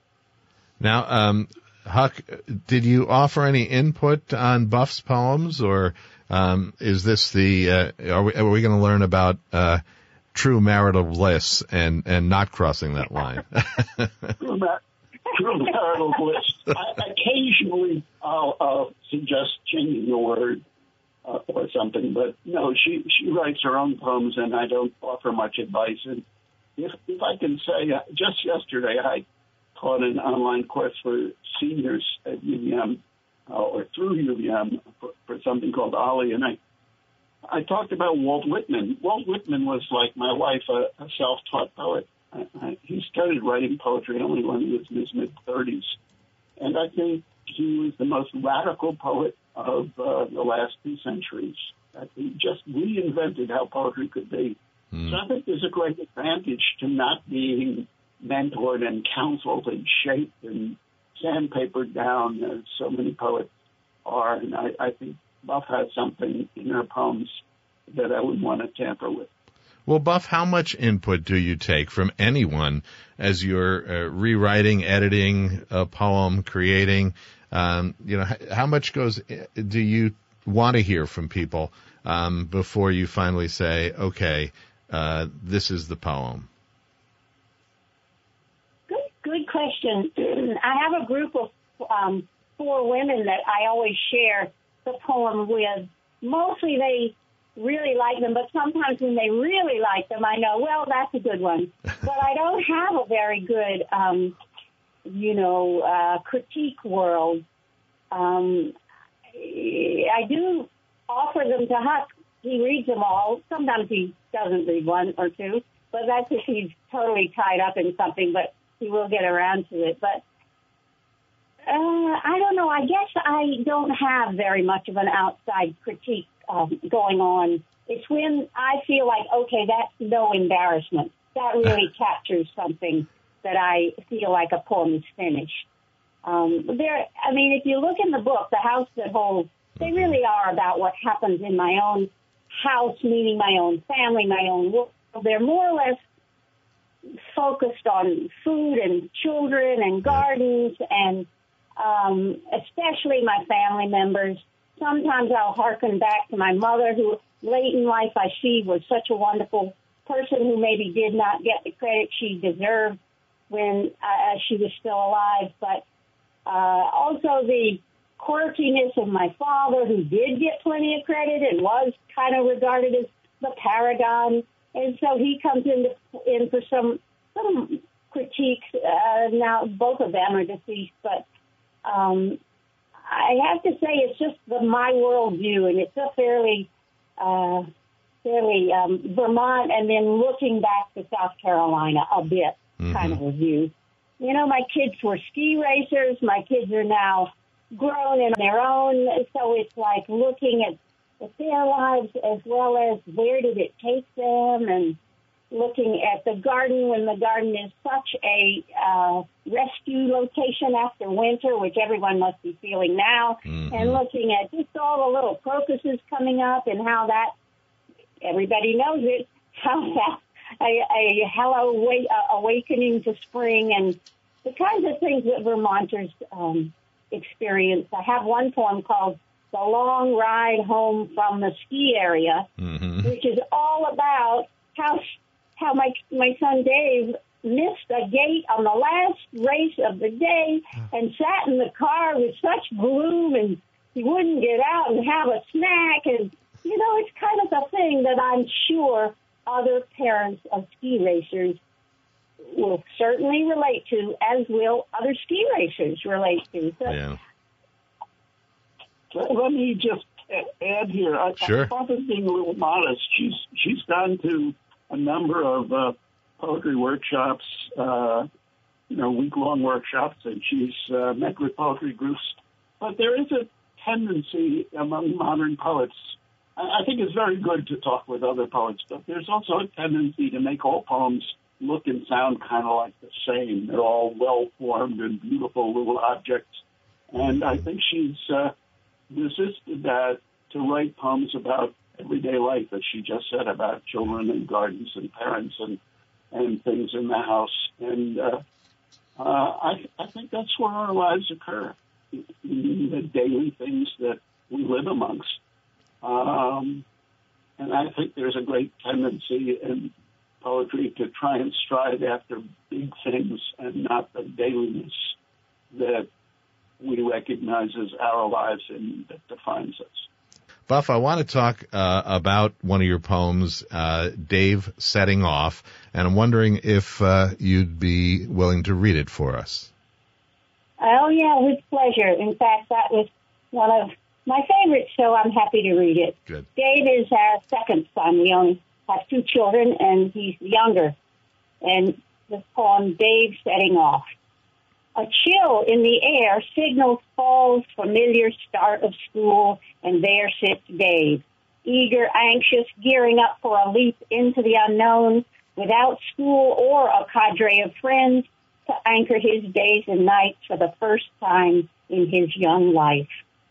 now, um, Huck, did you offer any input on Buff's poems, or um, is this the? Uh, are we, are we going to learn about uh, true marital bliss and, and not crossing that line? True mar- true marital bliss. I, occasionally, I'll, I'll suggest changing a word uh, or something, but no, she she writes her own poems, and I don't offer much advice. And if if I can say, uh, just yesterday I taught an online course for seniors at U V M uh, or through U V M for, for something called Ollie, and I I talked about Walt Whitman. Walt Whitman was, like my wife, a, a self-taught poet. I, I, he started writing poetry only when he was in his mid-thirties, and I think he was the most radical poet of uh, the last two centuries. Uh, he just reinvented how poetry could be. Mm. So I think there's a great advantage to not being mentored and counseled and shaped and sandpapered down as so many poets are. And I, I think Buff has something in her poems that I would want to tamper with. Well, Buff, how much input do you take from anyone as you're uh, rewriting, editing a poem, creating? Um, you know, h- how much goes? Do you want to hear from people um, before you finally say, "Okay, uh, this is the poem"? Good, good question. I have a group of um, four women that I always share the poem with. Mostly they really like them, but sometimes when they really like them, I know, well, that's a good one. But I don't have a very good, um, you know, uh, critique world. Um, I do offer them to Huck. He reads them all. Sometimes he doesn't read one or two, but that's if he's totally tied up in something, but he will get around to it. But uh, I don't know. I guess I don't have very much of an outside critique um, going on. It's when I feel like, okay, that's no embarrassment. That really captures something that I feel like a poem is finished. Um, there, I mean, if you look in the book, The House That Holds, they really are about what happens in my own house, meaning my own family, my own world. They're more or less focused on food and children and gardens and um, especially my family members. Sometimes I'll hearken back to my mother, who late in life I see was such a wonderful person who maybe did not get the credit she deserved when uh, she was still alive. But uh, also the quirkiness of my father, who did get plenty of credit and was kind of regarded as the paragon. And so he comes into, in for some some critiques. Uh, now, both of them are deceased, but um, I have to say it's just the, my worldview, and it's a fairly, uh, fairly um, Vermont, and then looking back to South Carolina a bit, mm-hmm. kind of a view. You know, my kids were ski racers. My kids are now grown in their own, so it's like looking at their lives as well as where did it take them, and looking at the garden when the garden is such a uh, rescue location after winter, which everyone must be feeling now, mm-hmm. and looking at just all the little crocuses coming up and how that, everybody knows it, how that a, a hello wa- uh, awakening to spring and the kinds of things that Vermonters um, experience. I have one poem called The Long Ride Home from the Ski Area, mm-hmm. which is all about how how my my son Dave missed a gate on the last race of the day and sat in the car with such gloom, and he wouldn't get out and have a snack. And, you know, it's kind of the thing that I'm sure other parents of ski racers will certainly relate to, as will other ski racers relate to. So, yeah. Let me just add here. I, sure. I thought this being a little modest. She's she's gone to a number of uh, poetry workshops, uh, you know, week-long workshops, and she's uh, met with poetry groups. But there is a tendency among modern poets. I, I think it's very good to talk with other poets, but there's also a tendency to make all poems look and sound kind of like the same. They're all well-formed and beautiful little objects. And I think she's uh, resisted that to write poems about everyday life, as she just said, about children and gardens and parents and, and things in the house. And uh, uh, I, I think that's where our lives occur, in the daily things that we live amongst. Um, and I think there's a great tendency in poetry to try and strive after big things and not the dailiness that we recognize as our lives and that defines us. Buff, I want to talk uh, about one of your poems, uh, Dave Setting Off, and I'm wondering if uh, you'd be willing to read it for us. Oh, yeah, with pleasure. In fact, that was one of my favorites, so I'm happy to read it. Good. Dave is our second son. We only have two children, and he's the younger. And the poem, Dave Setting Off. A chill in the air signals fall's familiar start of school, and there sits Dave, eager, anxious, gearing up for a leap into the unknown, without school or a cadre of friends to anchor his days and nights for the first time in his young life.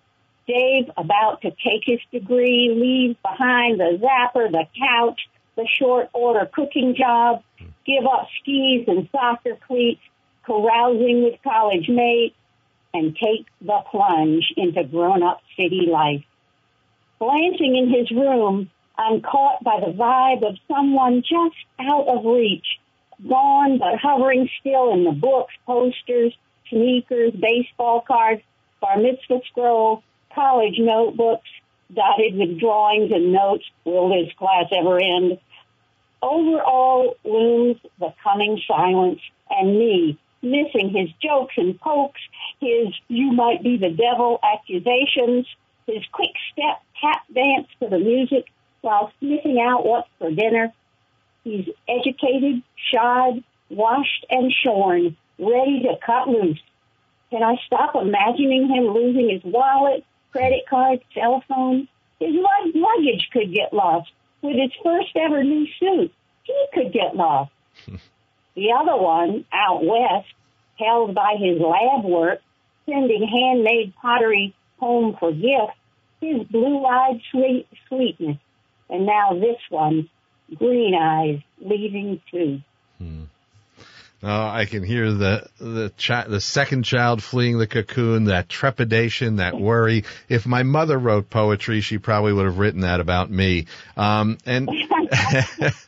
Dave, about to take his degree, leaves behind the zapper, the couch, the short order cooking job, give up skis and soccer cleats, carousing with college mates, and take the plunge into grown-up city life. Glancing in his room, I'm caught by the vibe of someone just out of reach, gone but hovering still in the books, posters, sneakers, baseball cards, bar mitzvah scrolls, college notebooks, dotted with drawings and notes, will this class ever end? Over all looms the coming silence, and me, missing his jokes and pokes, his you might be the devil accusations, his quick step tap dance to the music while sniffing out what's for dinner. He's educated, shod, washed, and shorn, ready to cut loose. Can I stop imagining him losing his wallet, credit card, cell phone? His lug- luggage could get lost. With his first ever new suit, he could get lost. The other one, out west, held by his lab work, sending handmade pottery home for gift, his blue-eyed sweet sweetness. And now this one, green eyes, leaving too. Hmm. Oh, I can hear the the chi- the second child fleeing the cocoon, that trepidation, that worry. If my mother wrote poetry, she probably would have written that about me. Um, and yeah.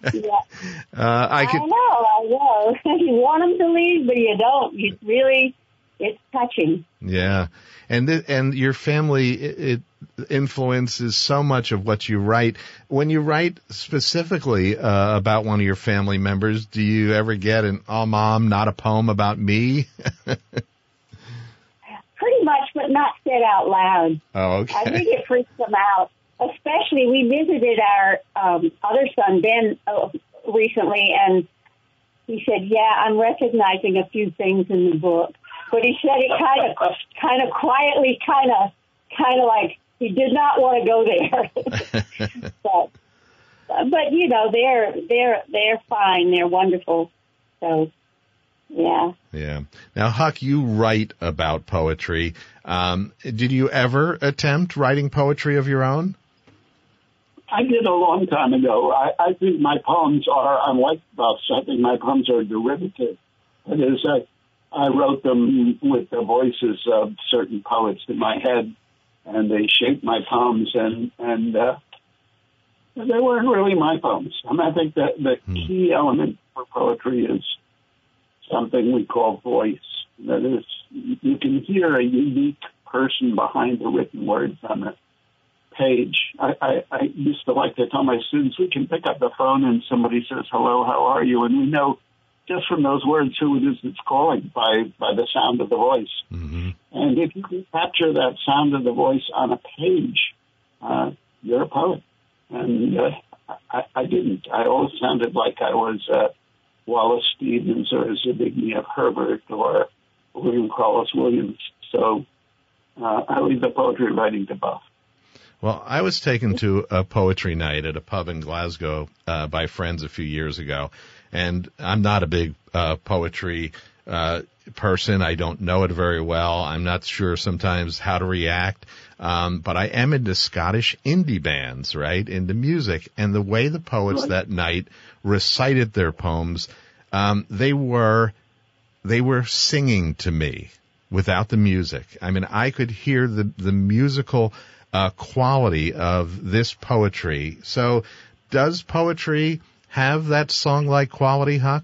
uh, I could. I know, I know. You want them to leave, but you don't. You really, it's touching. Yeah, and th- and your family it, it influences so much of what you write. When you write specifically uh, about one of your family members, do you ever get an "Oh, Mom, not a poem about me"? Pretty much, but not said out loud. Oh, okay. I think it freaks them out. Especially, we visited our um, other son, Ben, uh, recently, and he said, yeah, I'm recognizing a few things in the book. But he said it kind of kind of quietly, kind of, kind of like he did not want to go there. but, but, you know, they're, they're, they're fine. They're wonderful. So, yeah. Yeah. Now, Huck, you write about poetry. Um, did you ever attempt writing poetry of your own? I did a long time ago. I, I think my poems are, unlike Buff's, I think my poems are derivative. That is, I, I wrote them with the voices of certain poets in my head, and they shaped my poems, and, and uh, they weren't really my poems. I mean, I think that the mm. key element for poetry is something we call voice. That is, you can hear a unique person behind the written words on the page. I, I, I used to like to tell my students, we can pick up the phone and somebody says, hello, how are you? And we know just from those words who it is that's calling by, by the sound of the voice. Mm-hmm. And if you can capture that sound of the voice on a page, uh, you're a poet. And uh, I, I didn't. I always sounded like I was uh, Wallace Stevens or Zbigniew Herbert or William Carlos Williams. So uh, I leave the poetry writing to Buff. Well, I was taken to a poetry night at a pub in Glasgow uh, by friends a few years ago, and I'm not a big uh, poetry uh, person. I don't know it very well. I'm not sure sometimes how to react, um, but I am into Scottish indie bands, right, into music, and the way the poets that night recited their poems, um, they were they were singing to me without the music. I mean, I could hear the the musical Uh, quality of this poetry. So does poetry have that song-like quality, Huck?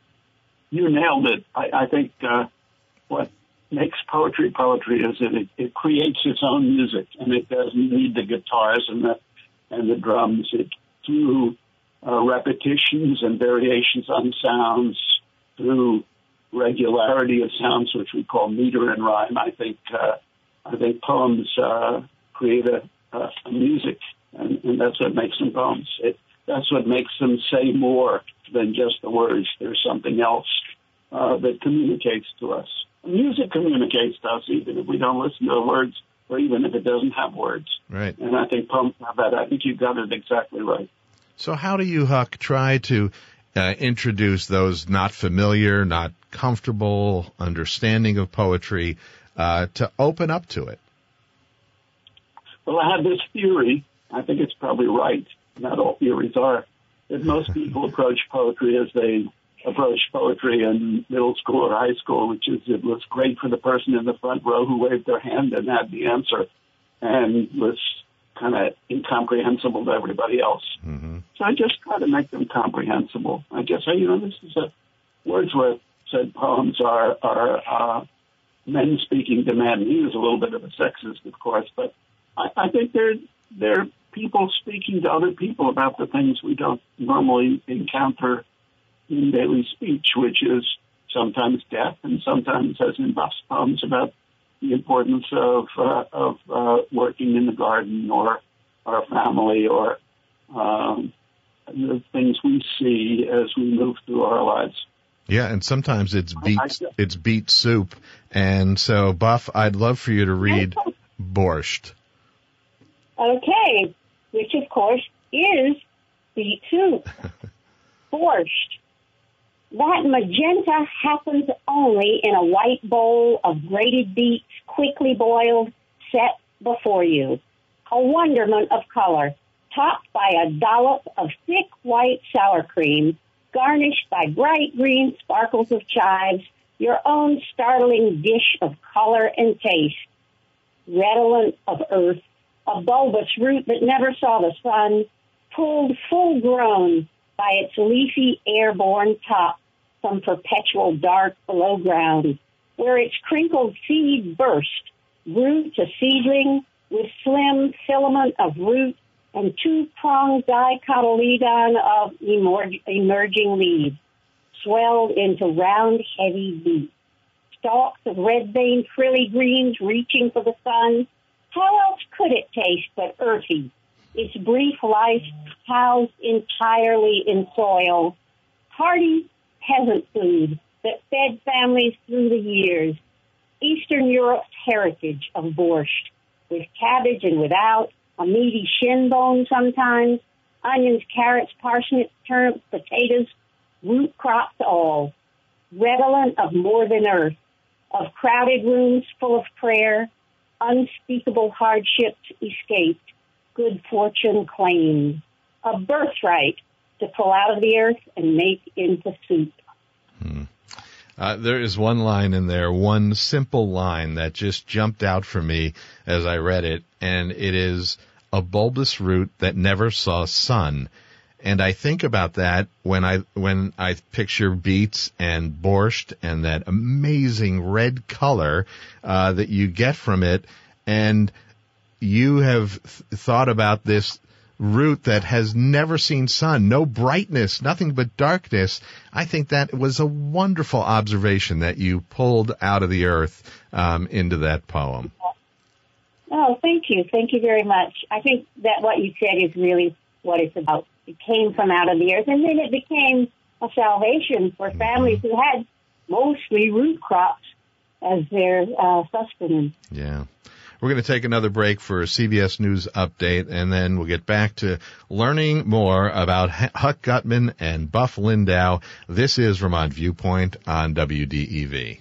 You nailed it. I, I think uh, what makes poetry poetry is that it, it creates its own music, and it doesn't need the guitars and the and the drums. It through uh, repetitions and variations on sounds, through regularity of sounds, which we call meter and rhyme. I think uh, I think poems Uh, create a, a, a music, and, and that's what makes them poems. It, that's what makes them say more than just the words. There's something else uh, that communicates to us. Music communicates to us even if we don't listen to the words, or even if it doesn't have words. Right. And I think poems have that. I think you got it exactly right. So how do you, Huck, try to uh, introduce those not familiar, not comfortable understanding of poetry uh, to open up to it? Well, I have this theory. I think it's probably right. Not all theories are. That most people approach poetry as they approach poetry in middle school or high school, which is it was great for the person in the front row who waved their hand and had the answer, and was kind of incomprehensible to everybody else. Mm-hmm. So I just try to make them comprehensible. I just say, you know, this is a Wordsworth said poems are are uh, men speaking to men. He was a little bit of a sexist, of course, but I, I think they're they're people speaking to other people about the things we don't normally encounter in daily speech, which is sometimes death and sometimes, as in Buff's poems, about the importance of uh, of uh, working in the garden or our family or um, the things we see as we move through our lives. Yeah, and sometimes it's beet it's beet soup. And so, Buff, I'd love for you to read Borscht. Okay, which of course is beet soup. Borscht. That magenta happens only in a white bowl of grated beets, quickly boiled, set before you. A wonderment of color, topped by a dollop of thick white sour cream, garnished by bright green sparkles of chives, your own startling dish of color and taste. Redolent of earth, a bulbous root that never saw the sun, pulled full grown by its leafy airborne top from perpetual dark below ground, where its crinkled seed burst, grew to seedling with slim filament of root and two-pronged dicotyledon of emer- emerging leaves, swelled into round, heavy beets. Stalks of red-veined frilly greens reaching for the sun. How else could it taste but earthy, its brief life housed entirely in soil? Hearty peasant food that fed families through the years. Eastern Europe's heritage of borscht, with cabbage and without, a meaty shin bone sometimes, onions, carrots, parsnips, turnips, potatoes, root crops all. Redolent of more than earth, of crowded rooms full of prayer, unspeakable hardships escaped, good fortune claimed, a birthright to pull out of the earth and make into soup. Hmm. Uh, there is one line in there, one simple line that just jumped out for me as I read it, and it is a bulbous root that never saw sun. And I think about that when I when I picture beets and borscht and that amazing red color uh, that you get from it, and you have th- thought about this root that has never seen sun, no brightness, nothing but darkness. I think that was a wonderful observation that you pulled out of the earth um, into that poem. Oh, thank you. Thank you very much. I think that what you said is really what it's about. It came from out of the earth, and then it became a salvation for families mm-hmm. who had mostly root crops as their uh, sustenance. Yeah. We're going to take another break for a C B S News update, and then we'll get back to learning more about Huck Gutman and Buff Lindau. This is Vermont Viewpoint on W D E V.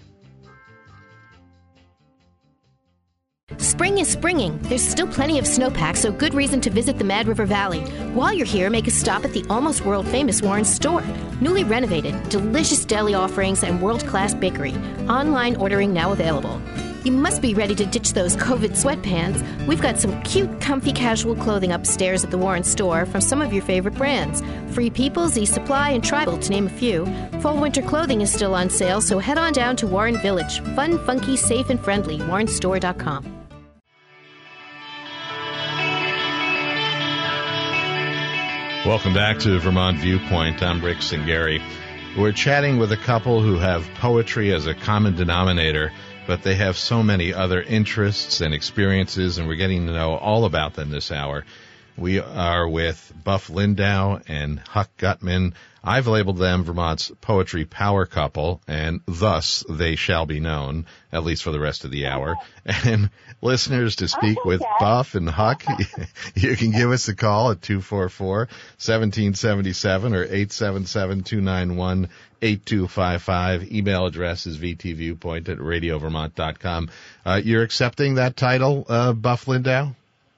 Spring is springing. There's still plenty of snowpack, so good reason to visit the Mad River Valley. While you're here, make a stop at the almost world-famous Warren store. Newly renovated, delicious deli offerings, and world-class bakery. Online ordering now available. You must be ready to ditch those COVID sweatpants. We've got some cute, comfy casual clothing upstairs at the Warren store from some of your favorite brands. Free People, Z Supply, and Tribal, to name a few. Fall-winter clothing is still on sale, so head on down to Warren Village. Fun, funky, safe, and friendly. warren store dot com. Welcome back to Vermont Viewpoint. I'm Rick Singari. We're chatting with a couple who have poetry as a common denominator, but they have so many other interests and experiences, and we're getting to know all about them this hour. We are with Buff Lindau and Huck Gutman. I've labeled them Vermont's poetry power couple, and thus they shall be known, at least for the rest of the hour. And listeners, to speak with Buff and Huck, you can give us a call at two four four, one seven seven seven or eight seven seven, two nine one, eight two five five. Email address is v t viewpoint at radio vermont dot com. Uh, you're accepting that title, uh, Buff Lindau?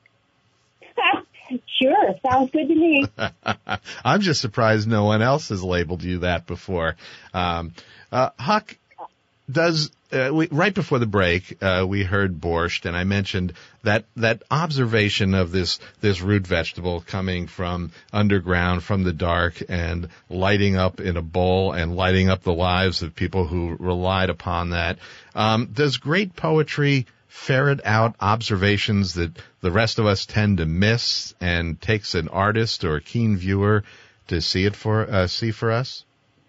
Sure, sounds good to me. I'm just surprised no one else has labeled you that before. Um, uh, Huck, does uh, we, right before the break, uh, we heard borscht, and I mentioned that that observation of this this root vegetable coming from underground, from the dark, and lighting up in a bowl and lighting up the lives of people who relied upon that. Um, does great poetry ferret out observations that the rest of us tend to miss, and takes an artist or a keen viewer to see it for uh, see for us?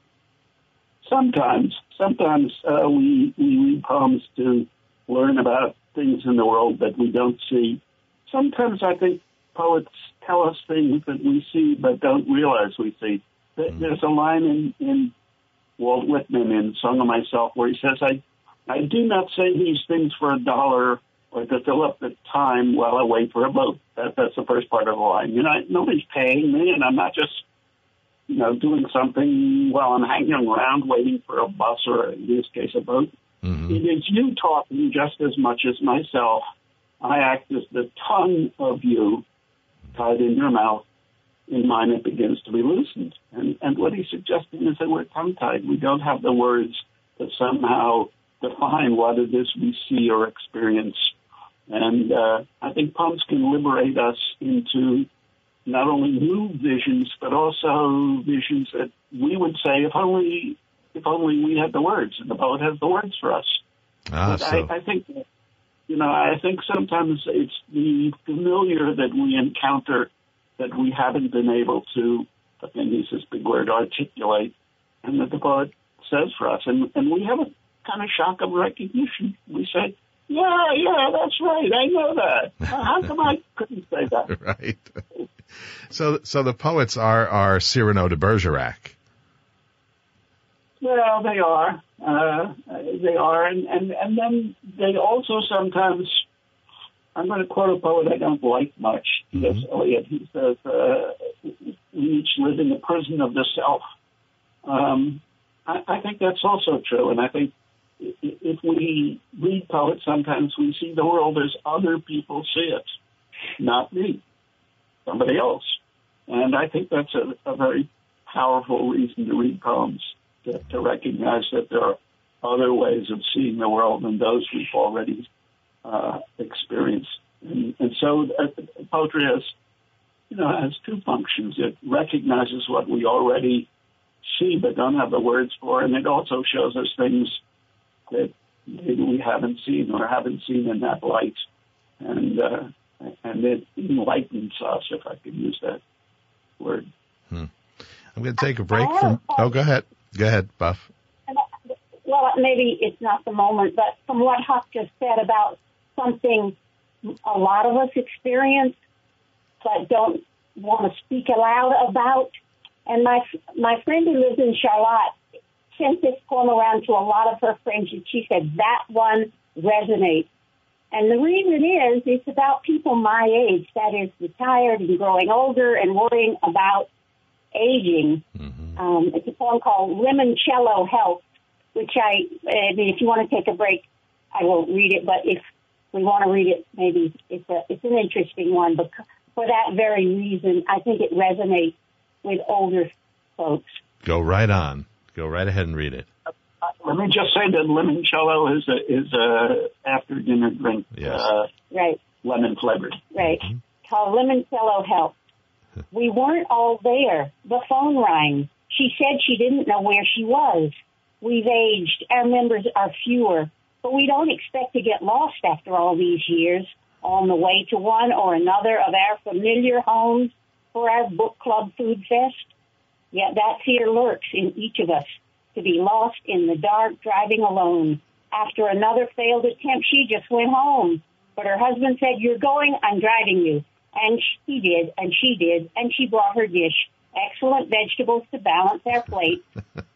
Sometimes, sometimes uh, we we read poems to learn about things in the world that we don't see. Sometimes I think poets tell us things that we see but don't realize we see. Mm. There's a line in, in Walt Whitman in Song of Myself where he says, I I do not say these things for a dollar or to fill up the time while I wait for a boat. That, that's the first part of the line. You know, nobody's paying me, and I'm not just, you know, doing something while I'm hanging around waiting for a bus or, in this case, a boat. Mm-hmm. It is you talking just as much as myself. I act as the tongue of you tied in your mouth. In mine, it begins to be loosened. And, and what he's suggesting is that we're tongue-tied. We don't have the words that somehow define what it is we see or experience. And uh, I think poems can liberate us into not only new visions, but also visions that we would say, if only if only we had the words, and the poet has the words for us. Ah, so. I, I think, you know, I think sometimes it's the familiar that we encounter that we haven't been able to, I think is this big word, articulate, and that the poet says for us. And, and we have a kind of shock of recognition. We say, yeah, yeah, that's right. I know that. How come I couldn't say that? Right. So, so the poets are, are Cyrano de Bergerac. Well, they are. Uh, they are. And, and, and then they also sometimes, I'm going to quote a poet I don't like much, T S Mm-hmm. Eliot. He says, uh, we each live in the prison of the self. Um, I, I think that's also true. And I think if we read poets, sometimes we see the world as other people see it, not me. somebody else. And I think that's a, a very powerful reason to read poems, to, to recognize that there are other ways of seeing the world than those we've already uh, experienced. And, and so uh, poetry has, you know, has two functions. It recognizes what we already see but don't have the words for, and it also shows us things that maybe we haven't seen or haven't seen in that light. And uh, and it enlightens us, if I could use that word. Hmm. I'm going to take a break from... Oh, go ahead. Go ahead, Buff. Well, maybe it's not the moment, but from what Huck just said about something a lot of us experience but don't want to speak aloud about. And my my friend who lives in Charlotte sent this poem around to a lot of her friends, and she said that one resonates. And the reason is it's about people my age, that is, retired and growing older and worrying about aging. Mm-hmm. Um, it's a poem called Limoncello Health, which I, I mean, if you want to take a break, I will read it. But if we want to read it, maybe it's a it's an interesting one. But for that very reason, I think it resonates with older folks. Go right on. Go right ahead and read it. Let me just say that limoncello is a is a after dinner drink. Yes. Uh, right. Lemon flavored. Right. Mm-hmm. Called Limoncello Health. We weren't all there. The phone rang. She said she didn't know where she was. We've aged. Our members are fewer, but we don't expect to get lost after all these years on the way to one or another of our familiar homes for our book club food fest. Yet that fear lurks in each of us, to be lost in the dark, driving alone. After another failed attempt, she just went home. But her husband said, "You're going, I'm driving you." And he did, and she did, and she brought her dish. Excellent vegetables to balance our plate.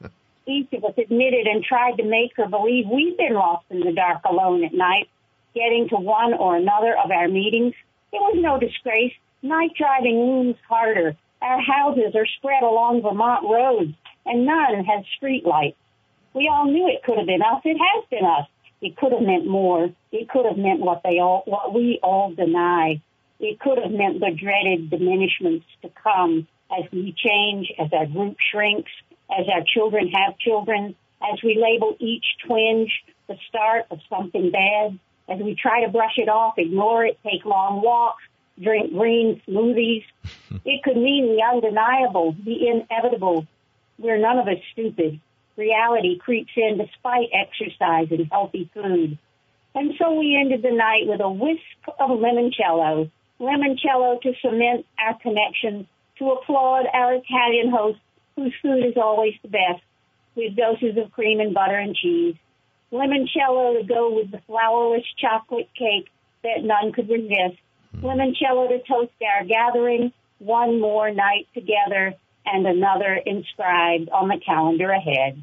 Each of us admitted and tried to make her believe we've been lost in the dark alone at night, getting to one or another of our meetings. It was no disgrace. Night driving looms harder. Our houses are spread along Vermont roads, and none has street lights. We all knew it could have been us. It has been us. It could have meant more. It could have meant what they all, what we all deny. It could have meant the dreaded diminishments to come as we change, as our group shrinks, as our children have children, as we label each twinge the start of something bad, as we try to brush it off, ignore it, take long walks, drink green smoothies. It could mean the undeniable, the inevitable. We're none of us stupid. Reality creeps in despite exercise and healthy food. And so we ended the night with a whisk of limoncello, limoncello to cement our connection, to applaud our Italian host, whose food is always the best, with doses of cream and butter and cheese. Limoncello to go with the flourless chocolate cake that none could resist. Limoncello to toast our gathering, one more night together, and another inscribed on the calendar ahead.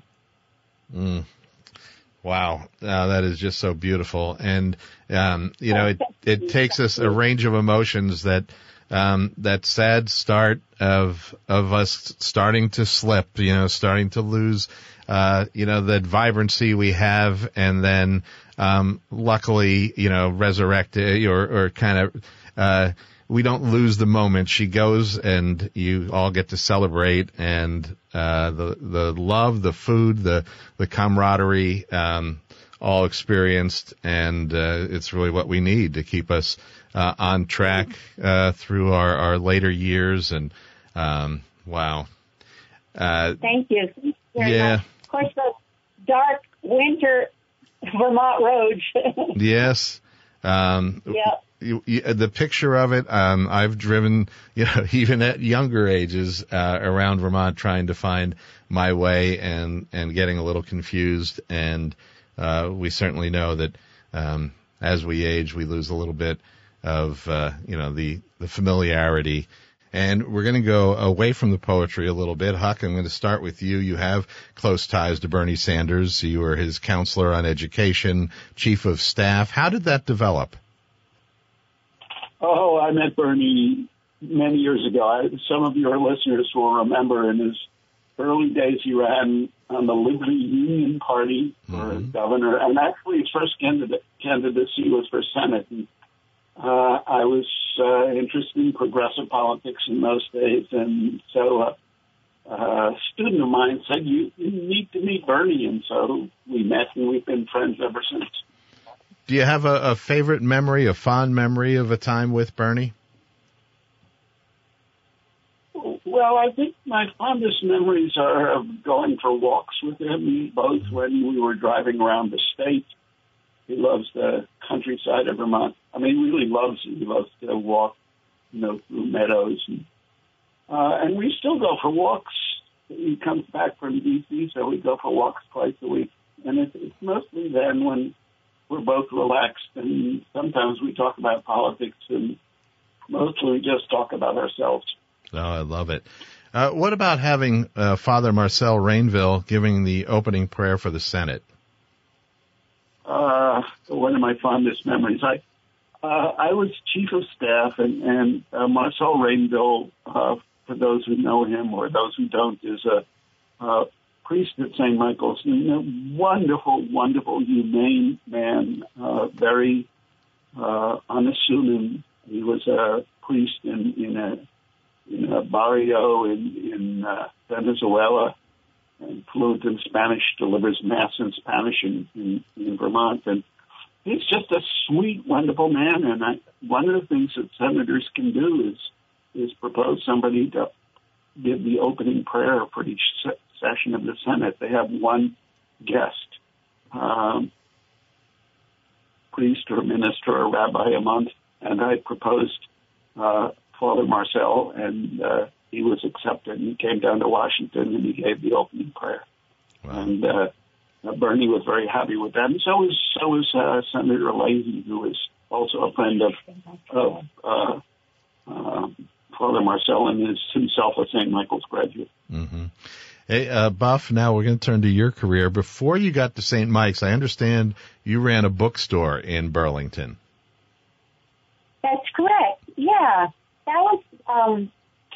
Mm. Wow, uh, that is just so beautiful. And, um, you know, it, it takes us a range of emotions that, um, that sad start of, of us starting to slip, you know, starting to lose, uh, you know, that vibrancy we have, and then, um, luckily, you know, resurrect it, or, or kind of, uh, we don't lose the moment. She goes, and you all get to celebrate, and uh the the love, the food, the the camaraderie, um all experienced, and uh it's really what we need to keep us uh on track uh through our our later years. And um wow. Uh Thank you. Thank you very yeah. much. Of course, the dark winter Vermont roads. Yes. Um yeah. You, you, the picture of it, um, I've driven, you know, even at younger ages, uh, around Vermont trying to find my way, and, and getting a little confused. And, uh, we certainly know that, um, as we age, we lose a little bit of, uh, you know, the, the familiarity. And we're going to go away from the poetry a little bit. Huck, I'm going to start with you. You have close ties to Bernie Sanders. You were his counselor on education, chief of staff. How did that develop? Oh, I met Bernie many years ago. I, some of your listeners will remember in his early days he ran on the Liberty Union Party for mm-hmm. governor, and actually his first candidate, candidacy was for Senate. And uh, I was uh, interested in progressive politics in those days, and so uh, uh, a student of mine said, you, you need to meet Bernie, and so we met, and we've been friends ever since. Do you have a, a favorite memory, a fond memory of a time with Bernie? Well, I think my fondest memories are of going for walks with him, both when we were driving around the state. He loves the countryside of Vermont. I mean, he really loves it. He loves to walk, you know, through meadows. And, uh, and we still go for walks. He comes back from D C, so we go for walks twice a week. And it's, it's mostly then when we're both relaxed, and sometimes we talk about politics, and mostly we just talk about ourselves. Oh, I love it. Uh, what about having uh, Father Marcel Rainville giving the opening prayer for the Senate? Uh, one of my fondest memories. I uh, I was chief of staff, and, and uh, Marcel Rainville, uh, for those who know him or those who don't, is a, a priest at Saint Michael's. You know, wonderful, wonderful, humane man, uh, very uh, unassuming. He was a priest in, in a in a barrio in, in uh, Venezuela, and fluent in Spanish, delivers Mass in Spanish in, in, in Vermont. And he's just a sweet, wonderful man. And I, one of the things that senators can do is is propose somebody to give the opening prayer for each se- session of the Senate. They have one guest, um, priest or minister or rabbi a month, and I proposed uh, Father Marcel, and uh, he was accepted. He came down to Washington, and he gave the opening prayer. Wow. And uh, Bernie was very happy with that. And so was so was uh, Senator Leahy, who is also a friend of, of uh, uh, Father Marcel and is himself a Saint Michael's graduate. Mm-hmm. Hey, uh, Buff, now we're going to turn to your career. Before you got to Saint Mike's, I understand you ran a bookstore in Burlington. That's correct. Yeah. That was um,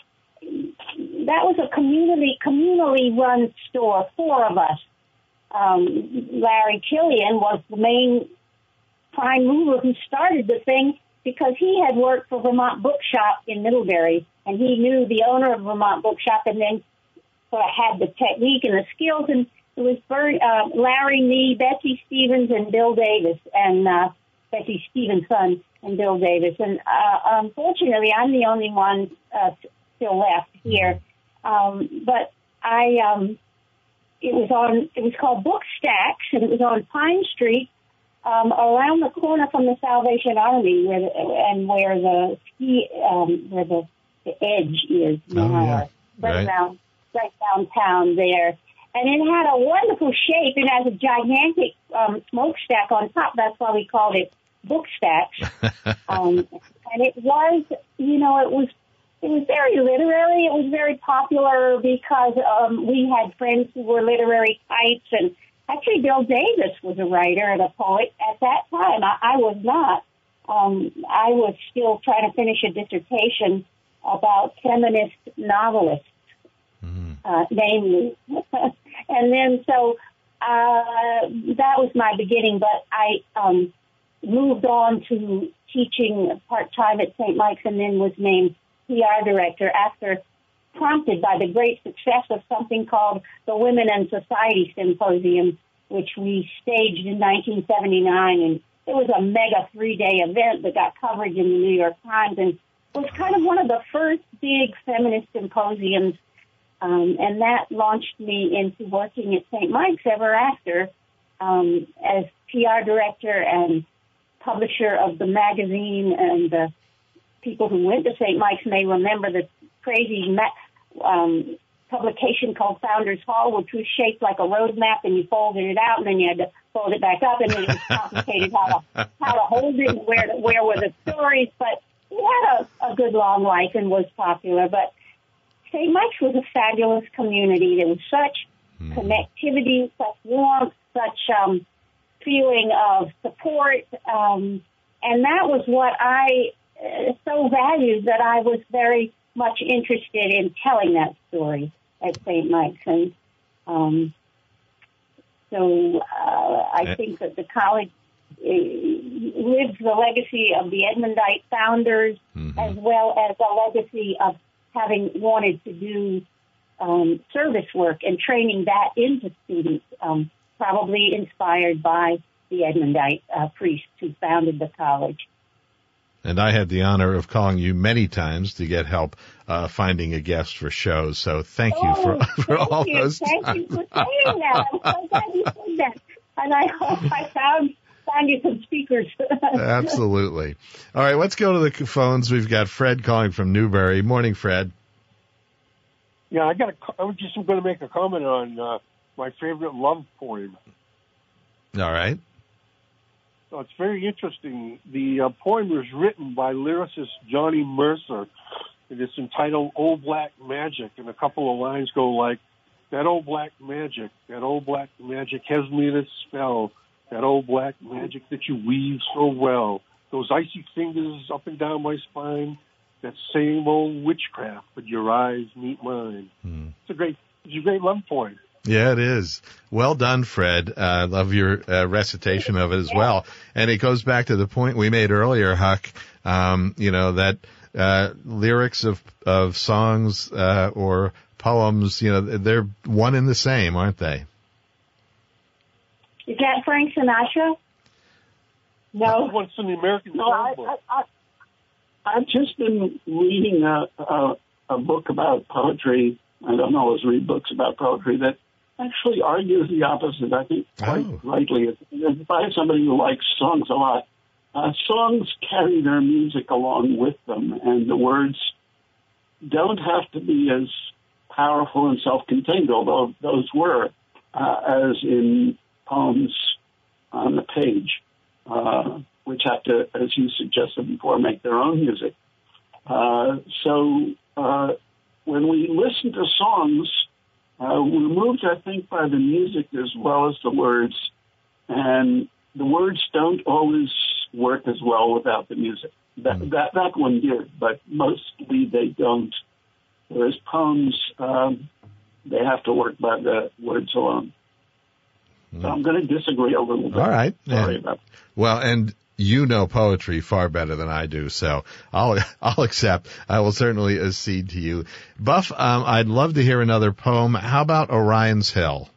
that was a community communally run store. Four of us. Um, Larry Killian was the main prime mover who started the thing because he had worked for Vermont Bookshop in Middlebury, and he knew the owner of Vermont Bookshop, and then sort of had the technique and the skills. And it was Bert, uh, Larry, me, Betsy Stevens, and Bill Davis, and uh, Betsy Stevens' son. And Bill Davis. And uh, unfortunately, I'm the only one uh, still left here. Um, but I, um, it was on, it was called Book Stacks, and it was on Pine Street, um, around the corner from the Salvation Army, where the, and where the ski, um, where the, the edge is now, oh, yeah. right, right around, right downtown there. And it had a wonderful shape. It has a gigantic um, smokestack on top. That's why we called it Book Stacks. um, and it was, you know, it was it was very literary. It was very popular because um, we had friends who were literary types. And actually, Bill Davis was a writer and a poet at that time. I, I was not. Um, I was still trying to finish a dissertation about feminist novelists, mm-hmm. uh, namely. And then so uh, that was my beginning, but I um, moved on to teaching part-time at Saint Mike's and then was named P R director after, prompted by the great success of something called the Women and Society Symposium, which we staged in nineteen seventy-nine. And it was a mega three-day event that got coverage in the New York Times and was kind of one of the first big feminist symposiums. Um, and that launched me into working at Saint Mike's ever after um, as P R director and publisher of the magazine. And the people who went to Saint Mike's may remember the crazy ma- um, publication called Founders Hall, which was shaped like a road map, and you folded it out, and then you had to fold it back up, and then it was complicated how to how to hold it, and where to, where were the stories. But it had a, a good long life and was popular. But Saint Mike's was a fabulous community. There was such mm. connectivity, such warmth, such um, feeling of support, um, and that was what I uh, so valued that I was very much interested in telling that story at Saint Mike's. And um, so uh, I think that the college lives the legacy of the Edmondite founders, mm-hmm. as well as a legacy of having wanted to do um, service work and training that into students, um, probably inspired by the Edmondite uh, priests who founded the college. And I had the honor of calling you many times to get help uh, finding a guest for shows. So thank you oh, for, for all you. those thank times. Thank you for saying that. I'm so glad you said that. And I hope I found, found you some speakers. Absolutely. All right, let's go to the phones. We've got Fred calling from Newbury. Morning, Fred. Yeah, I got. A, I was just going to make a comment on uh, my favorite love poem. All right. So it's very interesting. The uh, poem was written by lyricist Johnny Mercer, and it's entitled "Old Black Magic." And a couple of lines go like, "That old black magic, that old black magic has me in a spell. That old black magic that you weave so well. Those icy fingers up and down my spine. That same old witchcraft, but your eyes meet mine." Hmm. It's a great, it's a great love poem. Yeah, it is. Well done, Fred. I uh, love your uh, recitation of it as well. And it goes back to the point we made earlier, Huck. Um, you know that uh, lyrics of of songs uh, or poems, you know, they're one and the same, aren't they? Is that Frank Sinatra? No. What's in the American no, I, I, I, I've just been reading a, a, a book about poetry. I don't always read books about poetry that actually argues the opposite, I think, quite oh. rightly. It's by somebody who likes songs a lot. Uh, songs carry their music along with them, and the words don't have to be as powerful and self-contained, although those were, uh, as in poems on the page, uh, which have to, as you suggested before, make their own music. Uh, so uh, when we listen to songs, uh, we're moved, I think, by the music as well as the words, and the words don't always work as well without the music. That mm. that, that one did, but mostly they don't. Whereas poems, um, they have to work by the words alone. Mm. So I'm going to disagree a little bit. All right. Sorry yeah. about that. Well, and you know poetry far better than I do, so I'll I'll accept. I will certainly accede to you. Buff, um, I'd love to hear another poem. How about Orion's Hill?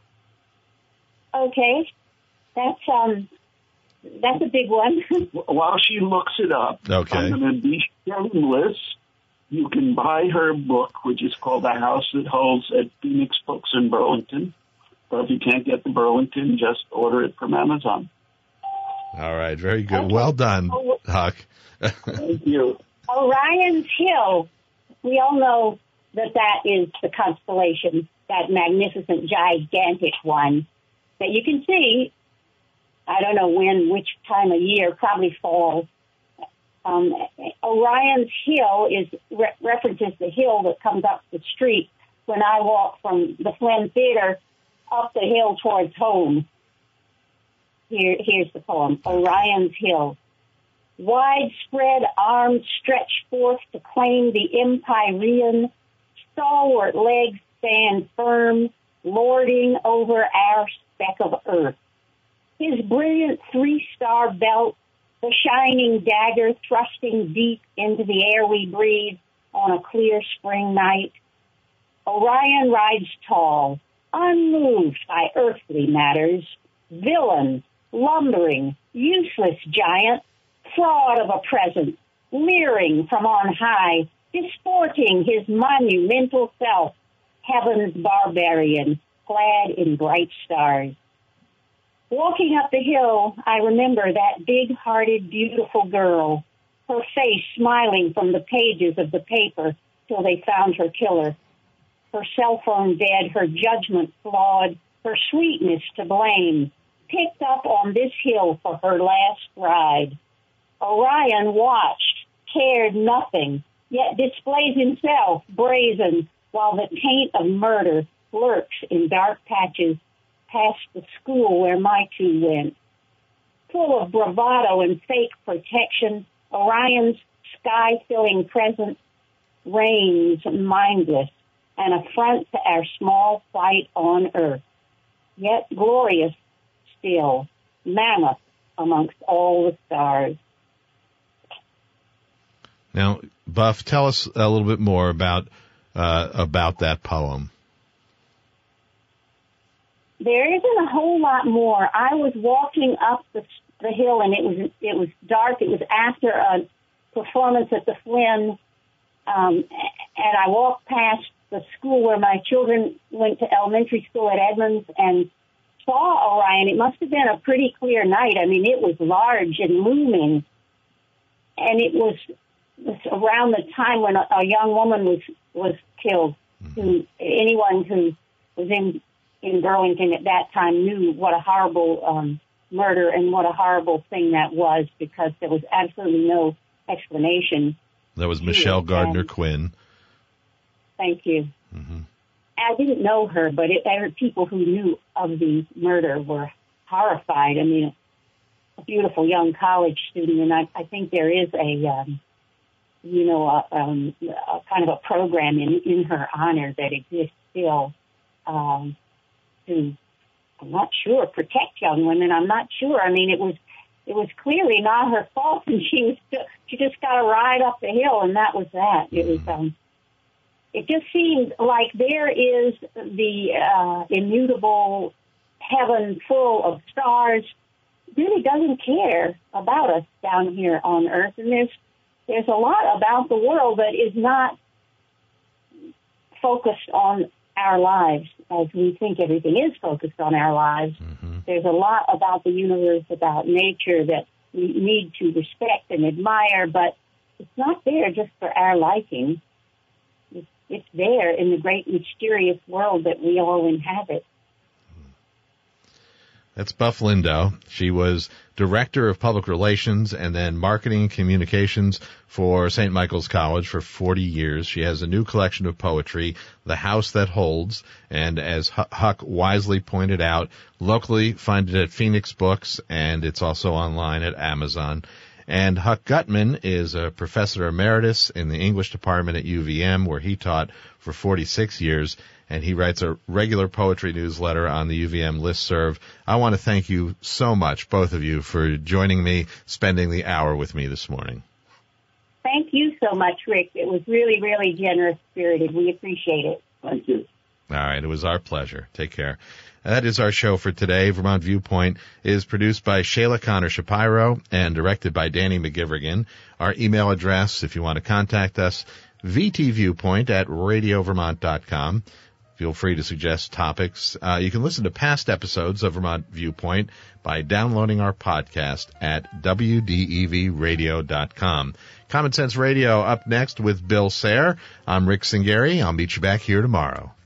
Okay. That's um that's a big one. While she looks it up, okay. I'm going to be shameless. You can buy her book, which is called The House That Holds, at Phoenix Books in Burlington. Or if you can't get to Burlington, just order it from Amazon. All right, very good. Okay. Well done, Huck. Thank you. Orion's Hill, we all know that that is the constellation, that magnificent, gigantic one that you can see. I don't know when, which time of year, probably fall. Um, Orion's Hill is re- references the hill that comes up the street when I walk from the Flynn Theater up the hill towards home. Here, here's the poem, Orion's Hill. Widespread arms stretch forth to claim the Empyrean. Stalwart legs stand firm, lording over our speck of earth. His brilliant three-star belt, the shining dagger thrusting deep into the air we breathe on a clear spring night. Orion rides tall, unmoved by earthly matters, villain, lumbering, useless giant, fraud of a present, leering from on high, disporting his monumental self, heaven's barbarian, clad in bright stars. Walking up the hill, I remember that big-hearted, beautiful girl, her face smiling from the pages of the paper till they found her killer. Her cell phone dead, her judgment flawed, her sweetness to blame, picked up on this hill for her last ride. Orion watched, cared nothing, yet displays himself brazen while the taint of murder lurks in dark patches past the school where my two went. Full of bravado and fake protection, Orion's sky-filling presence reigns mindless, an affront to our small plight on earth. Yet glorious still, mammoth, amongst all the stars. Now, Buff, tell us a little bit more about uh, about that poem. There isn't a whole lot more. I was walking up the, the hill, and it was it was dark. It was after a performance at the Flynn, um, and I walked past the school where my children went to elementary school at Edmonds and saw Orion. It must have been a pretty clear night. I mean, it was large and looming, and it was, it was around the time when a, a young woman was was killed. Who anyone who was in in Burlington at that time knew what a horrible um, murder and what a horrible thing that was, because there was absolutely no explanation. That was Michelle Gardner Quinn. Thank you. Mm-hmm. I didn't know her, but it, there were people who knew of the murder were horrified. I mean, a beautiful young college student, and I, I think there is a, um, you know, a, um, a kind of a program in, in her honor that exists still um, to, I'm not sure, protect young women. I'm not sure. I mean, it was it was clearly not her fault, and she was she just got to ride up the hill, and that was that. It was. Um, It just seemed like there is the uh, immutable heaven full of stars. Really doesn't care about us down here on Earth, and there's there's a lot about the world that is not focused on our lives as we think everything is focused on our lives. Mm-hmm. There's a lot about the universe, about nature that we need to respect and admire, but it's not there just for our liking. It's there in the great mysterious world that we all inhabit. That's Buff Lindo. She was Director of Public Relations and then Marketing and Communications for Saint Michael's College for forty years. She has a new collection of poetry, The House That Holds, and as Huck wisely pointed out, locally find it at Phoenix Books, and it's also online at Amazon. And Huck Gutman is a professor emeritus in the English department at U V M, where he taught for forty-six years, and he writes a regular poetry newsletter on the U V M listserv. I want to thank you so much, both of you, for joining me, spending the hour with me this morning. Thank you so much, Rick. It was really, really generous-spirited. We appreciate it. Thank you. All right, it was our pleasure. Take care. That is our show for today. Vermont Viewpoint is produced by Shayla Connor-Shapiro and directed by Danny McGivrigan. Our email address, if you want to contact us, vtviewpoint at radio vermont dot com. Feel free to suggest topics. Uh, you can listen to past episodes of Vermont Viewpoint by downloading our podcast at w d e v radio dot com. Common Sense Radio up next with Bill Sayre. I'm Rick Singeri. I'll meet you back here tomorrow.